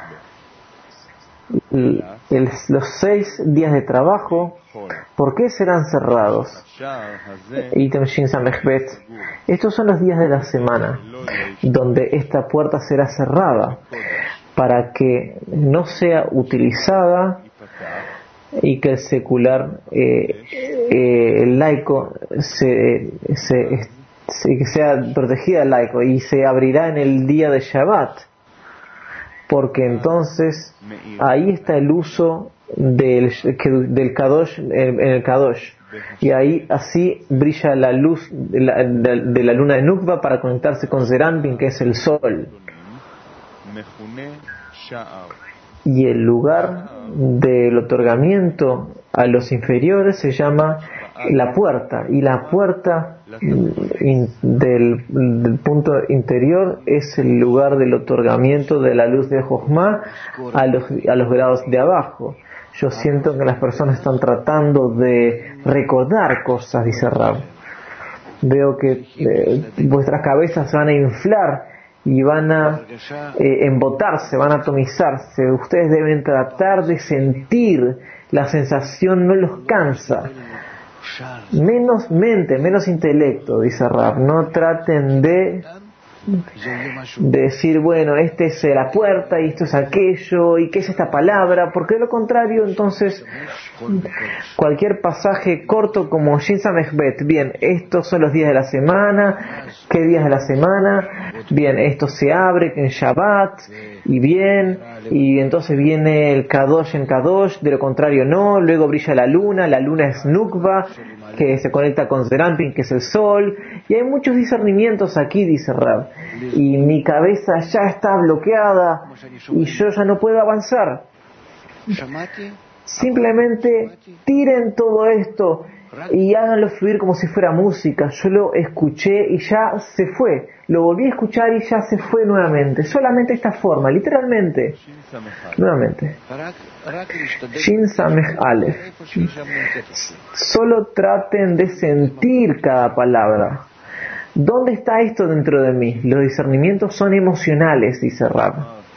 Los 6 días de trabajo, ¿por qué serán cerrados? Item Shin Samech Bet. Estos son los días de la semana donde esta puerta será cerrada para que no sea utilizada y que el secular, el laico, que sea protegida el laico, y se abrirá en el día de Shabbat, porque entonces ahí está el uso del Kadosh en el Kadosh, y ahí así brilla la luz de la luna de Nukva para conectarse con Zeranpin, que es el sol. Y el lugar del otorgamiento a los inferiores se llama la puerta, y la puerta del punto interior es el lugar del otorgamiento de la luz de Jochma a los grados de abajo. Yo siento que las personas están tratando de recordar cosas, dice Rab. Veo que vuestras cabezas se van a inflar y van a embotarse, van a atomizarse. Ustedes deben tratar de sentir la sensación, no los cansa. Menos mente, menos intelecto, dice Rab. No traten de decir, bueno, este es la puerta y esto es aquello y qué es esta palabra, porque de lo contrario, entonces cualquier pasaje corto como Shin Samech Bet, bien, estos son los días de la semana, ¿qué días de la semana? Bien, esto se abre en Shabbat, y bien, y entonces viene el Kadosh en Kadosh, de lo contrario no, luego brilla la luna es Nukva, que se conecta con Zeranpin, que es el sol, y hay muchos discernimientos aquí, dice Rab, y mi cabeza ya está bloqueada y yo ya no puedo avanzar. Simplemente tiren todo esto y háganlo fluir como si fuera música. Yo lo escuché y ya se fue, lo volví a escuchar y ya se fue nuevamente, solamente esta forma, literalmente, nuevamente. Shin Samech Aleph. Solo traten de sentir cada palabra. ¿Dónde está esto dentro de mí? Los discernimientos son emocionales, dice Rab.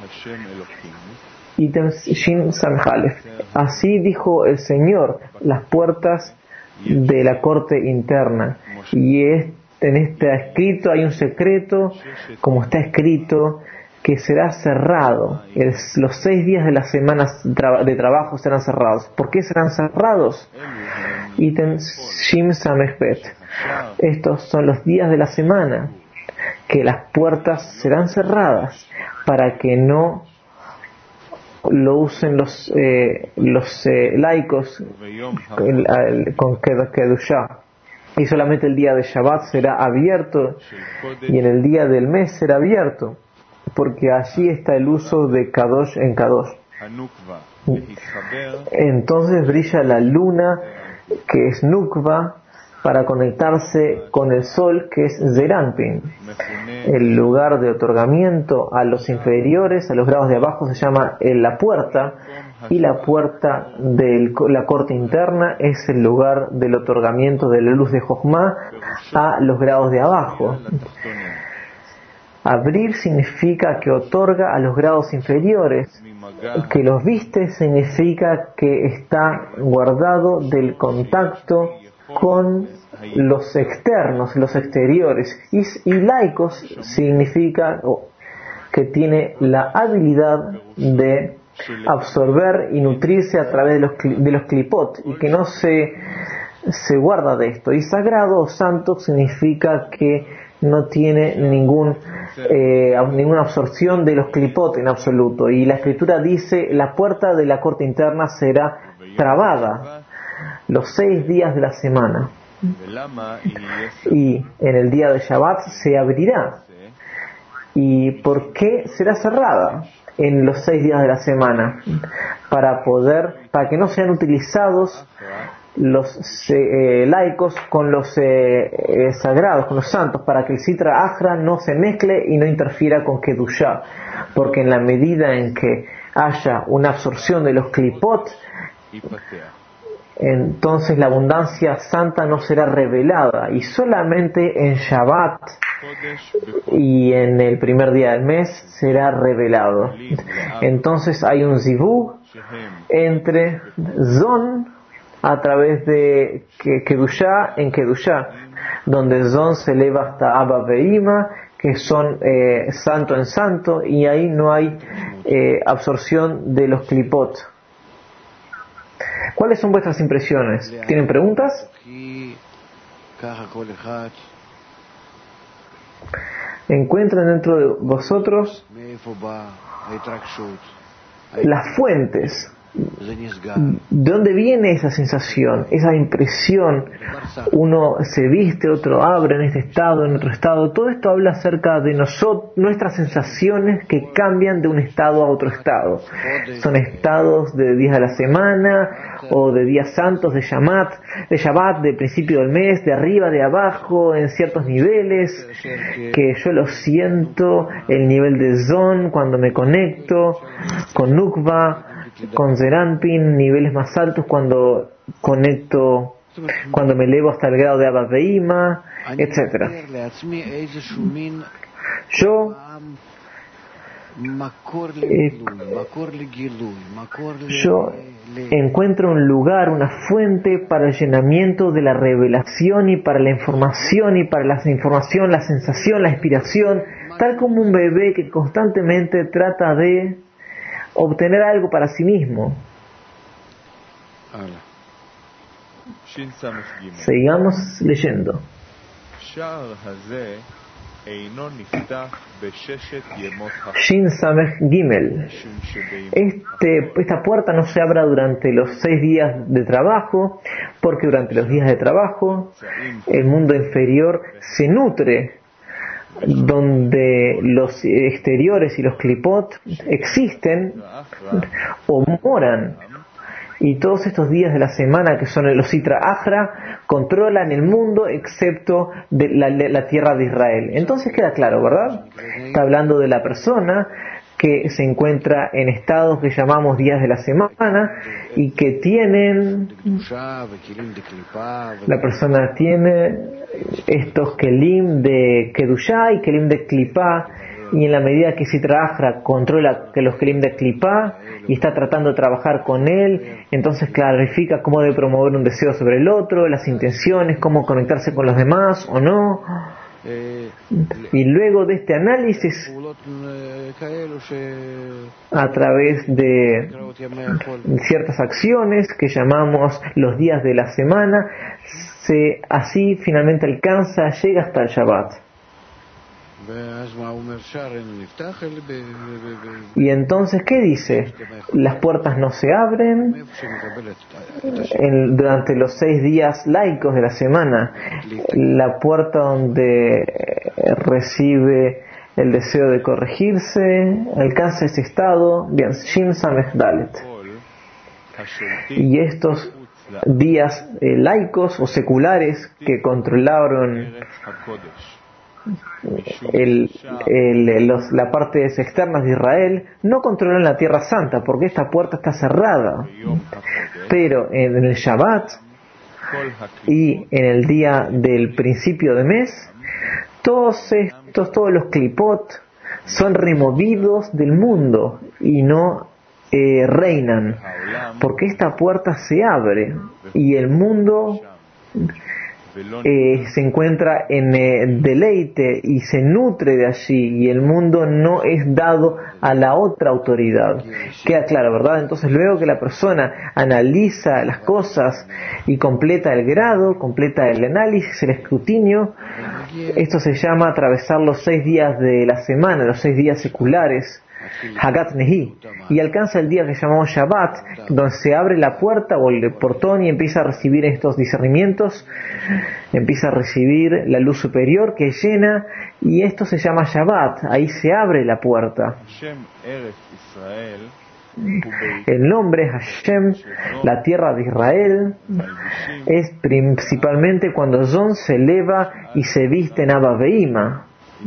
Shin Samech Aleph. Así dijo el Señor, las puertas de la corte interna. Y en este escrito hay un secreto, como está escrito, que será cerrado. Los 6 días de la semana de trabajo serán cerrados. ¿Por qué serán cerrados? Item Shin Samech Bet. Estos son los días de la semana que las puertas serán cerradas para que no lo usen los laicos con Kedushá, y solamente el día de Shabbat será abierto y en el día del mes será abierto, porque allí está el uso de Kadosh en Kadosh. Entonces brilla la luna, que es Nukva, para conectarse con el sol, que es Zeranpin. El lugar de otorgamiento a los inferiores, a los grados de abajo, se llama la puerta, y la puerta de la corte interna es el lugar del otorgamiento de la luz de Jochma a los grados de abajo. Abrir significa que otorga a los grados inferiores, que los viste significa que está guardado del contacto con los externos, los exteriores, y laicos significa que tiene la habilidad de absorber y nutrirse a través de los clipot, y que no se guarda de esto. Y sagrado o santo significa que no tiene ninguna absorción de los clipot en absoluto, y la escritura dice: la puerta de la corte interna será trabada los 6 días de la semana, y en el día de Shabbat se abrirá. ¿Y por qué será cerrada en los 6 días de la semana? Para que no sean utilizados los laicos con los sagrados, con los santos, para que el Sitra Achra no se mezcle y no interfiera con Kedushá, porque en la medida en que haya una absorción de los klipot, entonces la abundancia santa no será revelada, y solamente en Shabbat y en el primer día del mes será revelado. Entonces hay un zivug entre Zon a través de Kedushá en Kedushá, donde Zon se eleva hasta Abba Veima, que son santo en santo, y ahí no hay absorción de los klipot. ¿Cuáles son vuestras impresiones? ¿Tienen preguntas? Encuentran dentro de vosotros las fuentes. ¿De dónde viene esa sensación, esa impresión? Uno se viste, otro abre en este estado, en otro estado. Todo esto habla acerca de nosotros, nuestras sensaciones que cambian de un estado a otro estado. Son estados de días de la semana o de días santos, de Shabbat, de principio del mes, de arriba, de abajo, en ciertos niveles, que yo lo siento, el nivel de Zon cuando me conecto, con Nukva, con Zeranpin, niveles más altos cuando conecto, cuando me elevo hasta el grado de Abba Veima, etc. Yo encuentro un lugar, una fuente para el llenamiento de la revelación y para la información y para la información, la sensación, la inspiración, tal como un bebé que constantemente trata de obtener algo para sí mismo. Sigamos leyendo. Shin Samech Gimel. Esta puerta no se abra durante los 6 días de trabajo, porque durante los días de trabajo el mundo inferior se nutre, donde los exteriores y los klipot existen o moran, y todos estos días de la semana que son los Sitra Achra controlan el mundo excepto de la tierra de Israel. Entonces queda claro, ¿verdad? Está hablando de la persona que se encuentra en estados que llamamos días de la semana y que tienen, la persona tiene estos kelim de Kedushá y kelim de Klipá, y en la medida que Sitra Achra controla que los kelim de Klipá y está tratando de trabajar con él, entonces clarifica cómo debe promover un deseo sobre el otro, las intenciones, cómo conectarse con los demás o no. Y luego de este análisis, a través de ciertas acciones que llamamos los días de la semana, así finalmente llega hasta el Shabbat. Y entonces, ¿qué dice? Las puertas no se abren durante los 6 días laicos de la semana. La puerta donde recibe el deseo de corregirse alcanza ese estado, bien, Shin Samech Dalet. Y estos días laicos o seculares que controlaron las partes externas de Israel no controlan la Tierra Santa, porque esta puerta está cerrada. Pero en el Shabbat y en el día del principio de mes, todos los klipot son removidos del mundo y no reinan, porque esta puerta se abre y el mundo se encuentra en deleite y se nutre de allí, y el mundo no es dado a la otra autoridad. Queda claro, ¿verdad? Entonces, luego que la persona analiza las cosas y completa el grado, completa el análisis, el escrutinio, esto se llama atravesar los 6 días de la semana, los 6 días seculares, Hagat Nehi, y alcanza el día que llamamos Shabbat, donde se abre la puerta o el portón y empieza a recibir estos discernimientos, empieza a recibir la luz superior que llena, y esto se llama Shabbat. Ahí se abre la puerta. El nombre Hashem, la tierra de Israel, es principalmente cuando Zon se eleva y se viste en Abba Veima.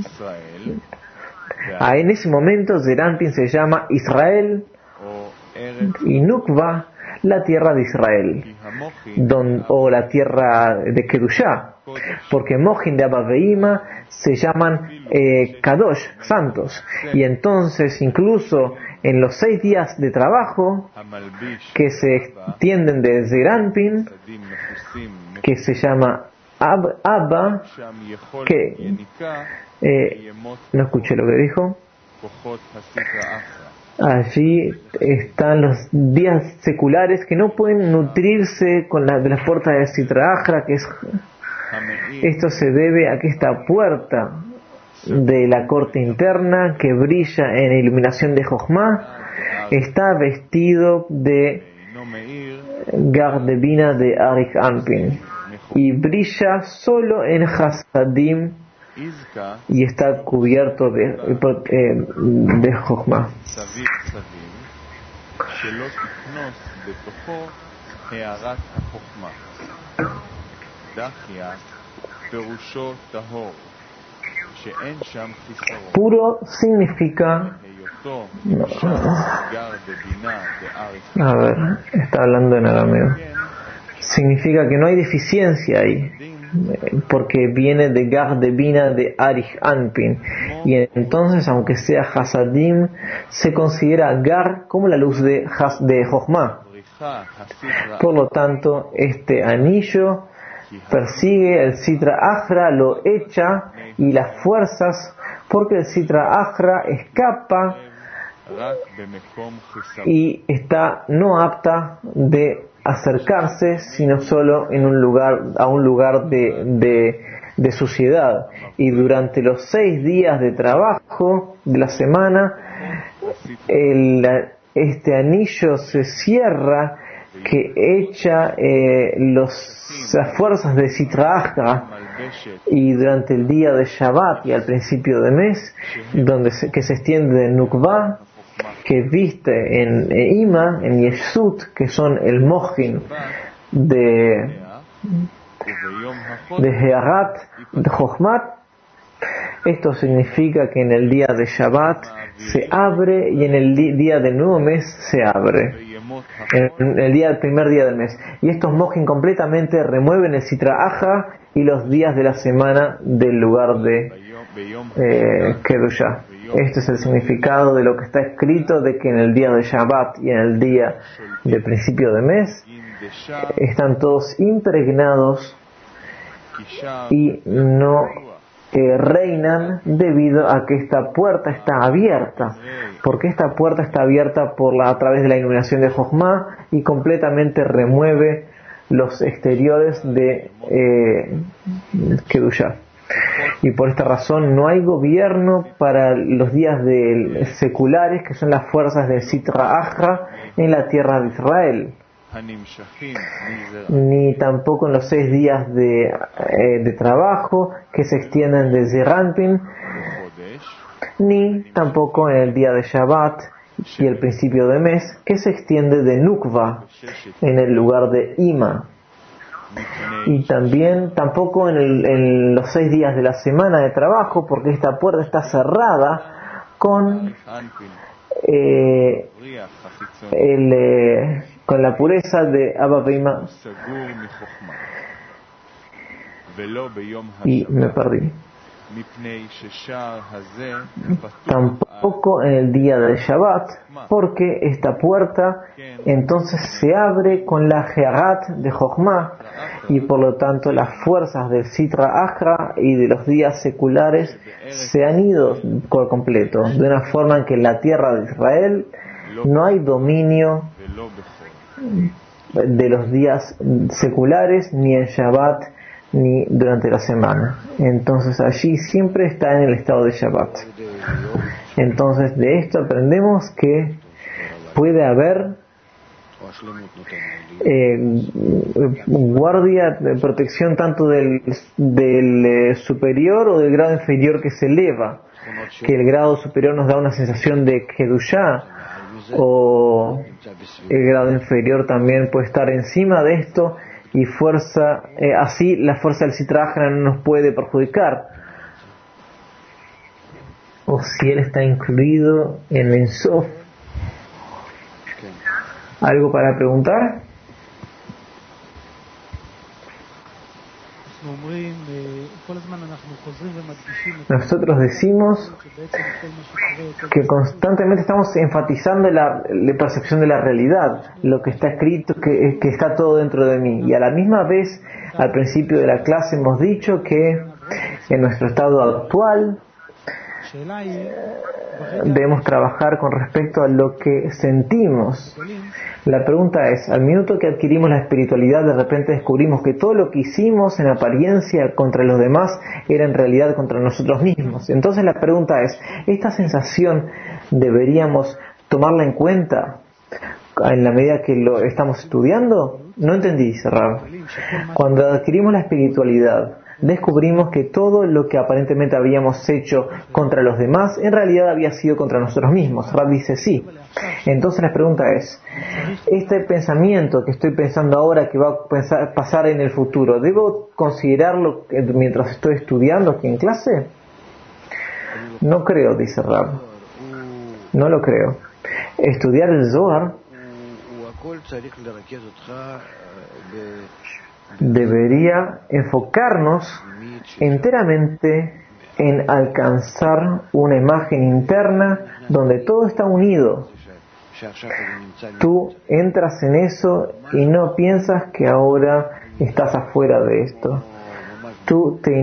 En ese momento Zeranpin se llama Israel y Nukva la tierra de Israel, o la tierra de Kedushá, porque Mojin de Abba Veima se llaman Kadosh, santos, y entonces incluso en los 6 días de trabajo que se extienden de Zeranpin, que se llama Abba, que no escuché lo que dijo. Allí están los días seculares que no pueden nutrirse con de las puertas de Sitra Achra, esto se debe a que esta puerta de la corte interna que brilla en iluminación de Jochma está vestido de Gardebina de Arik Anpin y brilla solo en Hasadim y está cubierto de Jochma. Puro significa, a ver, está hablando en arameo, significa que no hay deficiencia ahí, porque viene de Gar de Bina de Arich Anpin, y entonces aunque sea Hasadim se considera Gar como la luz de Jochma. Por lo tanto, este anillo persigue el Sitra Achra, lo echa y las fuerzas, porque el Sitra Achra escapa y está no apta de acercarse, sino solo en a un lugar de suciedad. Y durante los 6 días de trabajo de la semana, este anillo se cierra, que echa las fuerzas de Sitra Achra, y durante el día de Shabbat y al principio de mes, que se extiende de Nukva, que viste en Ima, en Yeshut, que son el Mojin de Hearat, de Jochmat. Esto significa que en el día de Shabbat se abre y en el día del nuevo mes se abre. En el primer día del mes. Y estos Mojin completamente remueven el Sitra Achra y los días de la semana del lugar de Kedushá. Este es el significado de lo que está escrito, de que en el día de Shabbat y en el día de principio de mes están todos impregnados y no reinan debido a que esta puerta está abierta, porque esta puerta está abierta a través de la iluminación de Jochma y completamente remueve los exteriores de Kedushá. Y por esta razón no hay gobierno para los días seculares, que son las fuerzas del Sitra Achra en la tierra de Israel, ni tampoco en los 6 días de trabajo que se extienden desde Ranpin, ni tampoco en el día de Shabbat y el principio de mes que se extiende de Nukva en el lugar de Ima, y tampoco en los 6 días de la semana de trabajo, porque esta puerta está cerrada con con la pureza de Abba Veima. Y me perdí. Tampoco en el día del Shabbat, porque esta puerta entonces se abre con la Hearat de Jochma, y por lo tanto las fuerzas del Sitra Achra y de los días seculares se han ido por completo, de una forma en que en la tierra de Israel no hay dominio de los días seculares, ni en Shabbat ni durante la semana. Entonces allí siempre está en el estado de Shabbat. Entonces de esto aprendemos que puede haber guardia, protección tanto del superior o del grado inferior que se eleva, que el grado superior nos da una sensación de Kedushá, o el grado inferior también puede estar encima de esto y así la fuerza del Sitra Achra no nos puede perjudicar, o si él está incluido en el Sof. ¿Algo para preguntar? Nosotros decimos que constantemente estamos enfatizando la percepción de la realidad, lo que está escrito, que está todo dentro de mí, y a la misma vez al principio de la clase hemos dicho que en nuestro estado actual debemos trabajar con respecto a lo que sentimos. La pregunta es, al minuto que adquirimos la espiritualidad, de repente descubrimos que todo lo que hicimos en apariencia contra los demás era en realidad contra nosotros mismos. Entonces la pregunta es, ¿esta sensación deberíamos tomarla en cuenta en la medida que lo estamos estudiando? No entendí, Rab. Cuando adquirimos la espiritualidad, descubrimos que todo lo que aparentemente habíamos hecho contra los demás en realidad había sido contra nosotros mismos. Rab dice sí. Entonces la pregunta es, este pensamiento que estoy pensando ahora que va a pasar en el futuro, ¿debo considerarlo mientras estoy estudiando aquí en clase? No creo, dice Rab. No lo creo. Estudiar el Zohar debería enfocarnos enteramente en alcanzar una imagen interna donde todo está unido. Tú entras en eso y no piensas que ahora estás afuera de esto. Tú te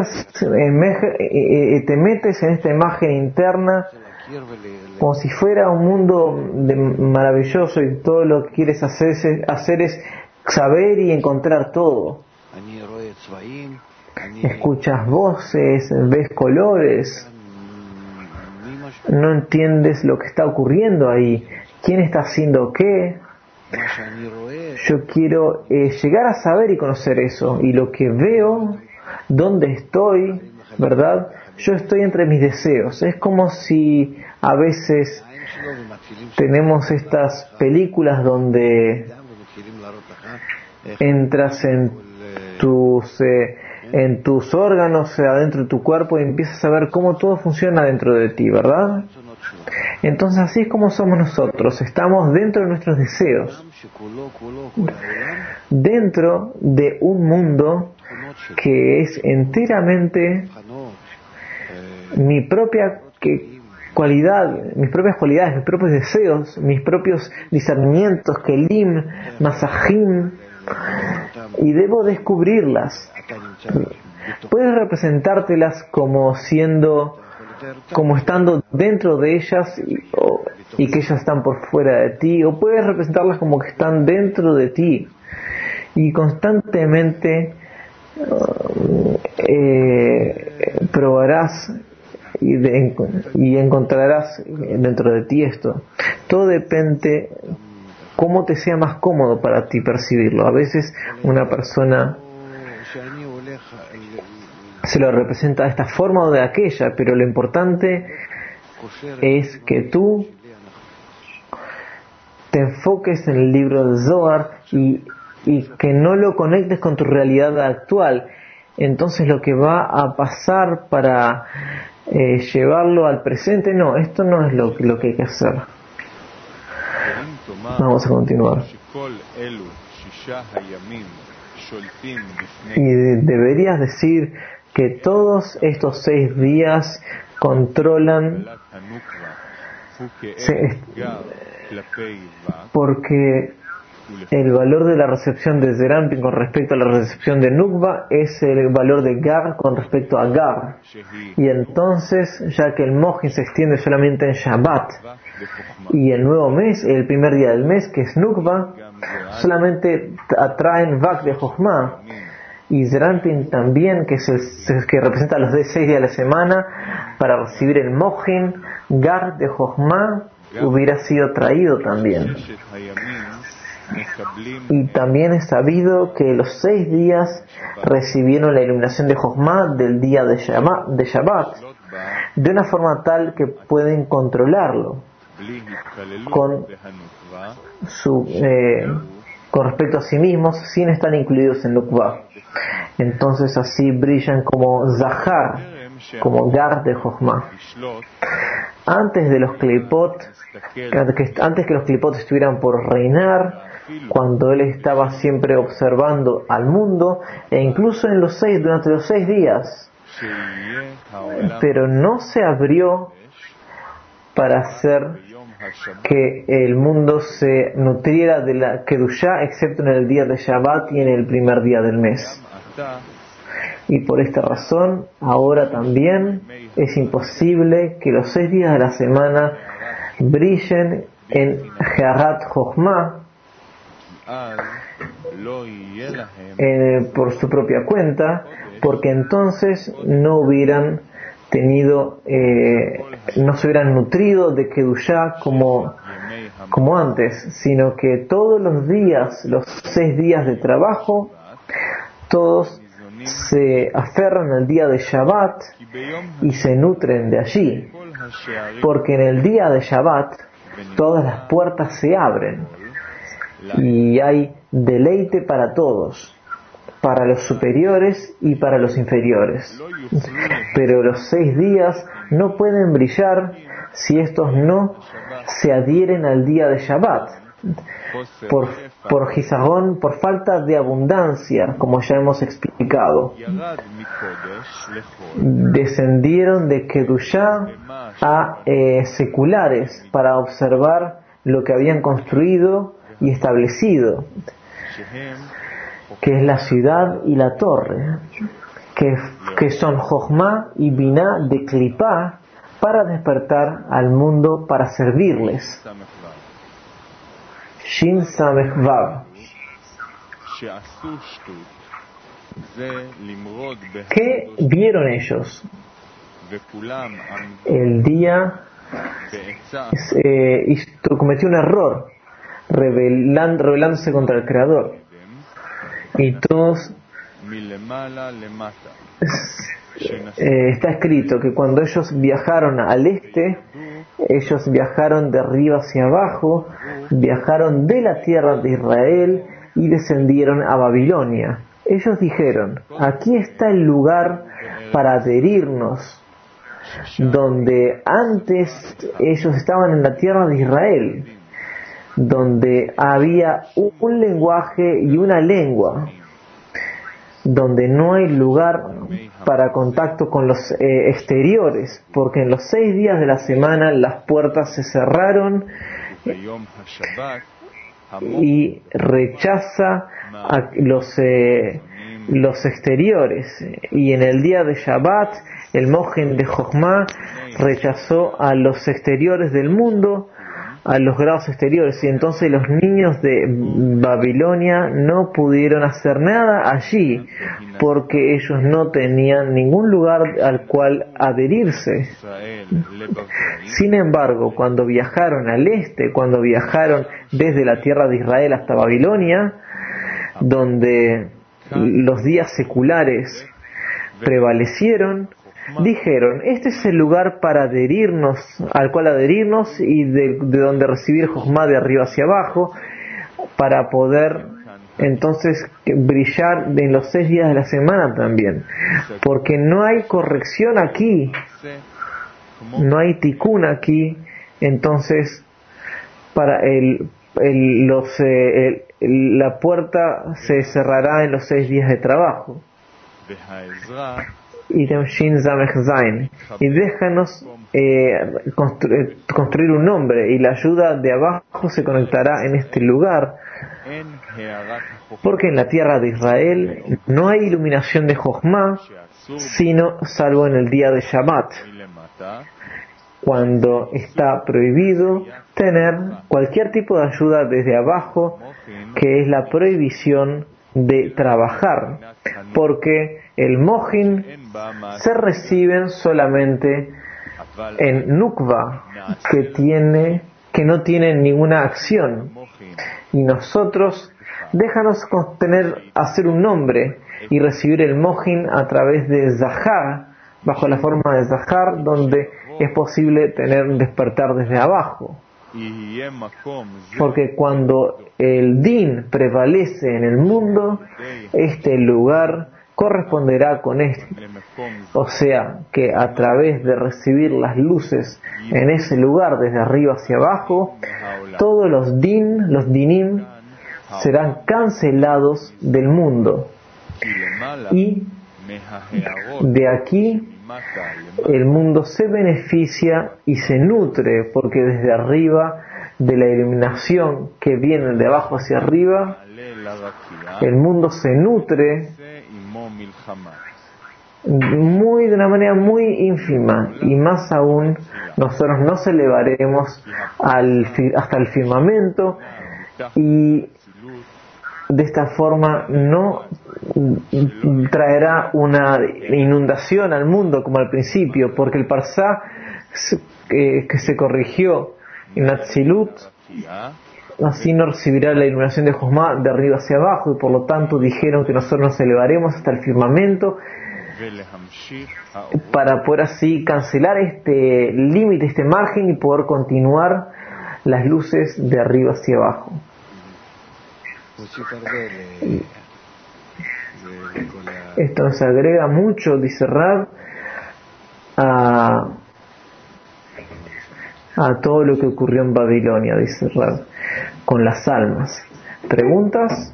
metes en esta imagen interna como si fuera un mundo maravilloso, y todo lo que quieres hacer es saber y encontrar todo. Escuchas voces, ves colores, no entiendes lo que está ocurriendo ahí, quién está haciendo qué. Yo quiero llegar a saber y conocer eso, y lo que veo, dónde estoy, ¿verdad? Yo estoy entre mis deseos. Es como si a veces tenemos estas películas donde entras en tus órganos, adentro de tu cuerpo, y empiezas a ver cómo todo funciona dentro de ti, ¿verdad? Entonces así es como somos nosotros, estamos dentro de nuestros deseos, dentro de un mundo que es enteramente mi propia cualidad, mis propias cualidades, mis propios deseos, mis propios discernimientos, kelim, masajim, y debo descubrirlas. Puedes representártelas como estando dentro de ellas y que ellas están por fuera de ti, o puedes representarlas como que están dentro de ti, y constantemente probarás y encontrarás dentro de ti esto. Todo depende cómo te sea más cómodo para ti percibirlo. A veces una persona se lo representa de esta forma o de aquella, pero lo importante es que tú te enfoques en el libro del Zohar y que no lo conectes con tu realidad actual. Entonces lo que va a pasar para llevarlo al presente, no, esto no es lo que hay que hacer. Vamos a continuar. Y deberías decir que todos estos 6 días controlan, porque el valor de la recepción de Zerampin con respecto a la recepción de Nukba es el valor de Gar con respecto a Gar. Y entonces, ya que el Mojin se extiende solamente en Shabbat, y el nuevo mes, el primer día del mes, que es Nukba, solamente atraen Vak de Jochma, y Zerampin también, que representa los 6 días de la semana, para recibir el Mojin, Gar de Jochma, hubiera sido traído también. Y también es sabido que los 6 días recibieron la iluminación de Jochma del día de Shabbat, de una forma tal que pueden controlarlo. con con respecto a sí mismos sin estar incluidos en Nukva. Entonces así brillan como Zahar, como Gar de Jochma. Antes de los Klipot, antes que los Klipot estuvieran por reinar, cuando él estaba siempre observando al mundo, e incluso durante los 6 días, pero no se abrió para hacer que el mundo se nutriera de la Kedushá, excepto en el día de Shabbat y en el primer día del mes. Y por esta razón, ahora también es imposible que los 6 días de la semana brillen en Geharat Jochma por su propia cuenta, porque entonces no hubieran tenido, no se hubieran nutrido de Kedushá como antes, sino que todos los días, los 6 días de trabajo, todos se aferran al día de Shabbat y se nutren de allí, porque en el día de Shabbat todas las puertas se abren y hay deleite para todos, para los superiores y para los inferiores. Pero los 6 días no pueden brillar si estos no se adhieren al día de Shabbat, por Gisagón, por falta de abundancia, como ya hemos explicado. Descendieron de Kedushá a seculares para observar lo que habían construido y establecido, que es la ciudad y la torre, que son Jochma y Binah de Klipá, para despertar al mundo para servirles. Shin Samech Vav. ¿Qué vieron ellos? El día cometió un error, rebelándose contra el Creador. Y todos está escrito que cuando ellos viajaron al este, ellos viajaron de arriba hacia abajo, viajaron de la tierra de Israel y descendieron a Babilonia. Ellos dijeron: aquí está el lugar para adherirnos, donde antes ellos estaban en la tierra de Israel, donde había un lenguaje y una lengua, donde no hay lugar para contacto con los exteriores, porque en los 6 días de la semana las puertas se cerraron y rechaza a los exteriores, y en el día de Shabbat el Mojen de Jochma rechazó a los exteriores del mundo, a los grados exteriores, y entonces los niños de Babilonia no pudieron hacer nada allí, porque ellos no tenían ningún lugar al cual adherirse. Sin embargo, cuando viajaron al este, cuando viajaron desde la tierra de Israel hasta Babilonia, donde los días seculares prevalecieron, dijeron: este es el lugar para adherirnos, al cual adherirnos, y de donde recibir Jochma de arriba hacia abajo, para poder entonces brillar en los 6 días de la semana también, porque no hay corrección aquí, no hay tikkun aquí. Entonces para la puerta se cerrará en los 6 días de trabajo. Y déjanos construir un nombre, y la ayuda de abajo se conectará en este lugar, porque en la tierra de Israel no hay iluminación de Jochma, sino salvo en el día de Shabbat, cuando está prohibido tener cualquier tipo de ayuda desde abajo, que es la prohibición de trabajar, porque el Mojin se reciben solamente en Nukva, que no tienen ninguna acción, y nosotros déjanos hacer un nombre y recibir el Mojin a través de Zahar, bajo la forma de Zahar, donde es posible tener un despertar desde abajo. Porque cuando el din prevalece en el mundo, este lugar corresponderá con este. O sea, que a través de recibir las luces en ese lugar desde arriba hacia abajo, todos los dinim serán cancelados del mundo. Y de aquí el mundo se beneficia y se nutre, porque desde arriba, de la iluminación que viene de abajo hacia arriba, el mundo se nutre de una manera muy ínfima, y más aún nosotros nos elevaremos hasta el firmamento, y de esta forma no traerá una inundación al mundo como al principio, porque el Parsá que se corrigió en Atzilut, así no recibirá la iluminación de Josma de arriba hacia abajo, y por lo tanto dijeron que nosotros nos elevaremos hasta el firmamento para poder así cancelar este límite, este margen, y poder continuar las luces de arriba hacia abajo. Esto nos agrega mucho, dice Rab, a todo lo que ocurrió en Babilonia, dice Rab, con las almas. ¿Preguntas?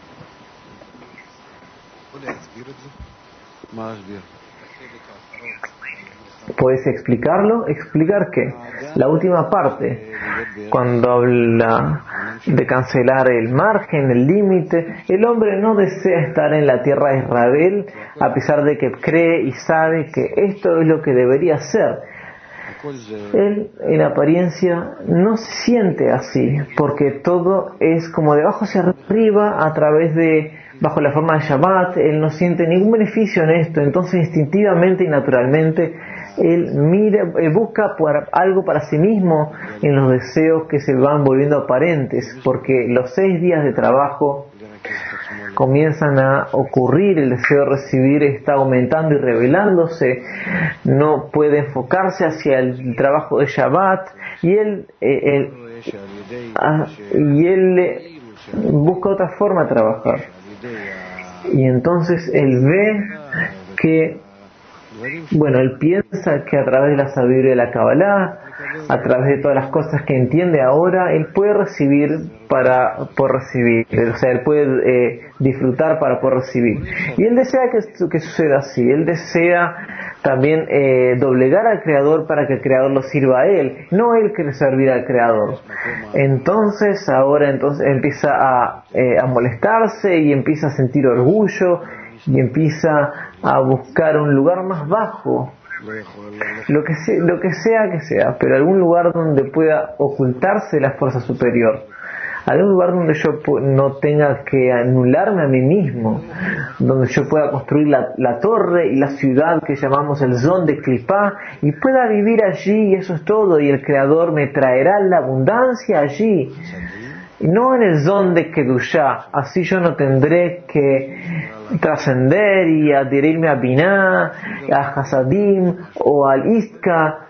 ¿Puedes explicarlo? ¿Explicar qué? La última parte, cuando habla de cancelar el margen, el límite, el hombre no desea estar en la tierra de Israel, a pesar de que cree y sabe que esto es lo que debería ser. Él, en apariencia, no se siente así, porque todo es como de abajo hacia arriba, bajo la forma de Shabbat. Él no siente ningún beneficio en esto, entonces instintivamente y naturalmente él busca algo para sí mismo en los deseos que se van volviendo aparentes, porque los 6 días de trabajo comienzan a ocurrir, el deseo de recibir está aumentando y revelándose, no puede enfocarse hacia el trabajo de Shabbat, y él busca otra forma de trabajar, y entonces él ve que, bueno, él piensa que a través de la sabiduría de la Kabbalah, a través de todas las cosas que entiende ahora, él puede recibir por recibir, o sea, él puede disfrutar para poder recibir. Y él desea que suceda así. Él desea también doblegar al Creador para que el Creador lo sirva a él, no él quiere servir al Creador. Entonces empieza a molestarse, y empieza a sentir orgullo, y empieza a buscar un lugar más bajo, lo que sea que sea, pero algún lugar donde pueda ocultarse la fuerza superior, algún lugar donde yo no tenga que anularme a mí mismo, donde yo pueda construir la torre y la ciudad que llamamos el Zon de Klipá, y pueda vivir allí, y eso es todo, y el Creador me traerá la abundancia allí, no en el Zon de Kedushá. Así yo no tendré que trascender y adherirme a Binah, a Hasadim o al Istka,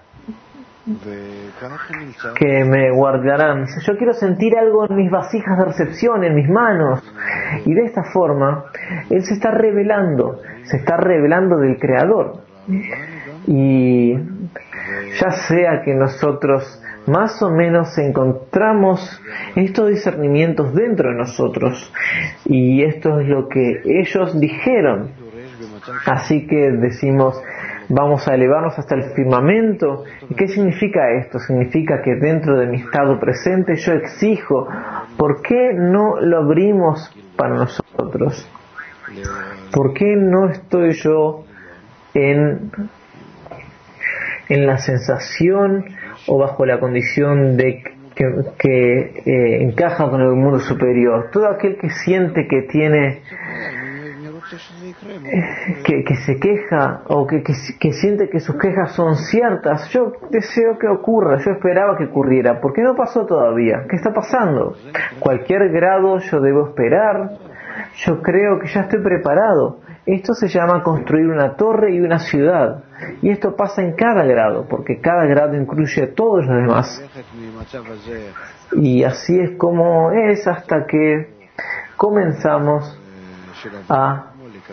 que me guardarán. Yo quiero sentir algo en mis vasijas de recepción, en mis manos, y de esta forma él se está revelando del Creador. Y ya sea que nosotros más o menos encontramos estos discernimientos dentro de nosotros, y esto es lo que ellos dijeron, así que decimos, vamos a elevarnos hasta el firmamento. ¿Y qué significa esto? Significa que dentro de mi estado presente yo exijo, ¿por qué no lo abrimos para nosotros? ¿Por qué no estoy yo en la sensación o bajo la condición de que encaja con el mundo superior? Todo aquel que siente que tiene que se queja, o que siente que sus quejas son ciertas, yo deseo que ocurra, yo esperaba que ocurriera. ¿Por qué no pasó todavía? ¿Qué está pasando? Cualquier grado yo debo esperar, yo creo que ya estoy preparado. Esto se llama construir una torre y una ciudad. Y esto pasa en cada grado, porque cada grado incluye a todos los demás. Y así es como es hasta que comenzamos a...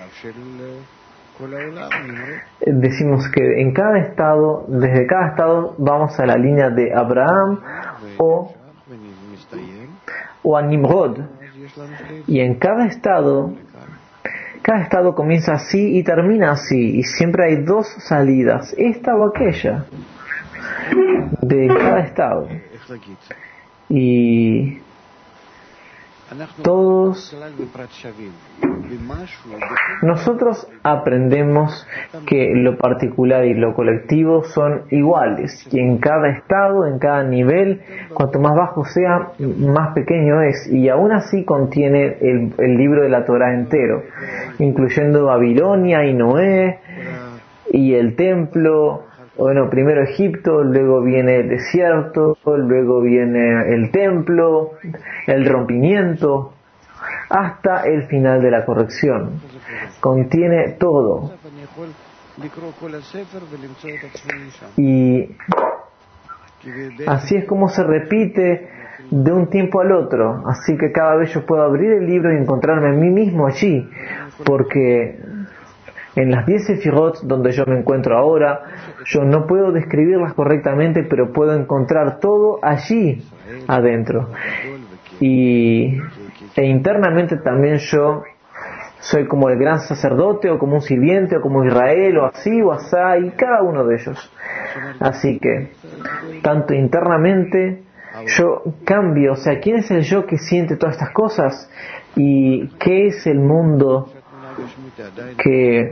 Decimos que en cada estado, desde cada estado vamos a la línea de Abraham o a Nimrod, y en cada estado comienza así y termina así, y siempre hay dos salidas, esta o aquella de cada estado. Y todos nosotros aprendemos que lo particular y lo colectivo son iguales, y en cada estado, en cada nivel, cuanto más bajo sea, más pequeño es, y aún así contiene el libro de la Torá entero, incluyendo Babilonia y Noé y el templo. Bueno, primero Egipto, luego viene el desierto, luego viene el templo, el rompimiento, hasta el final de la corrección. Contiene todo. Y así es como se repite de un tiempo al otro. Así que cada vez yo puedo abrir el libro y encontrarme a mí mismo allí, porque en las 10 sefirot donde yo me encuentro ahora, yo no puedo describirlas correctamente, pero puedo encontrar todo allí adentro. E internamente también yo soy como el gran sacerdote, o como un sirviente, o como Israel, o así, o asá, y cada uno de ellos. Así que, tanto internamente, yo cambio, o sea, ¿quién es el yo que siente todas estas cosas? ¿Y qué es el mundo que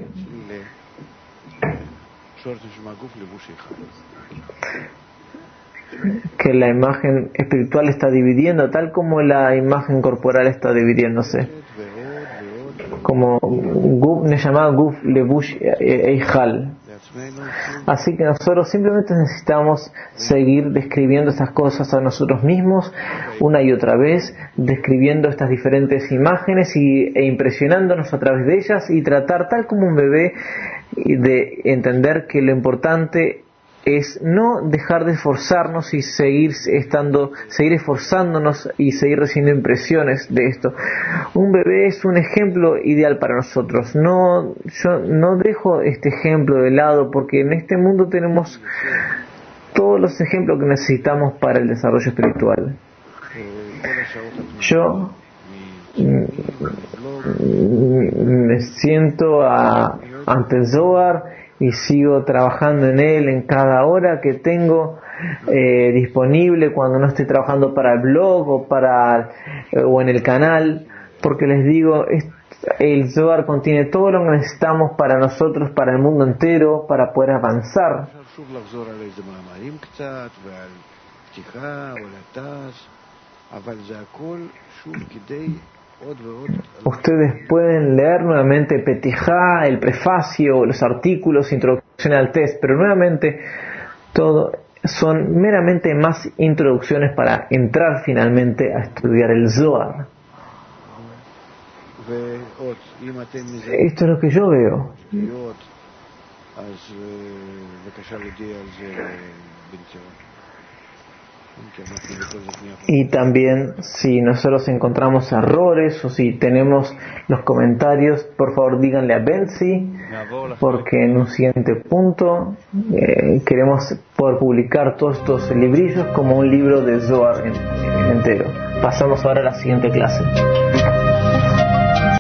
la imagen espiritual está dividiendo, tal como la imagen corporal está dividiéndose? Como Guf Neshama, Guf Levush Eichal. Así que nosotros simplemente necesitamos seguir describiendo estas cosas a nosotros mismos una y otra vez, describiendo estas diferentes imágenes e impresionándonos a través de ellas, y tratar tal como un bebé de entender que lo importante es no dejar de esforzarnos y seguir esforzándonos y seguir recibiendo impresiones de esto. Un bebé es un ejemplo ideal para nosotros. Yo no dejo este ejemplo de lado, porque en este mundo tenemos todos los ejemplos que necesitamos para el desarrollo espiritual. Yo me siento ante el Zohar y sigo trabajando en él en cada hora que tengo disponible, cuando no estoy trabajando para el blog o en el canal, porque les digo, el Zohar contiene todo lo que necesitamos para nosotros, para el mundo entero, para poder avanzar. Ustedes pueden leer nuevamente Petijá, el prefacio, los artículos, introducción al test, pero nuevamente todo son meramente más introducciones para entrar finalmente a estudiar el Zohar. Esto es lo que yo veo. Y también, si nosotros encontramos errores o si tenemos los comentarios, por favor díganle a Benzi, porque en un siguiente punto queremos poder publicar todos estos librillos como un libro de Zohar entero. Pasamos ahora a la siguiente clase.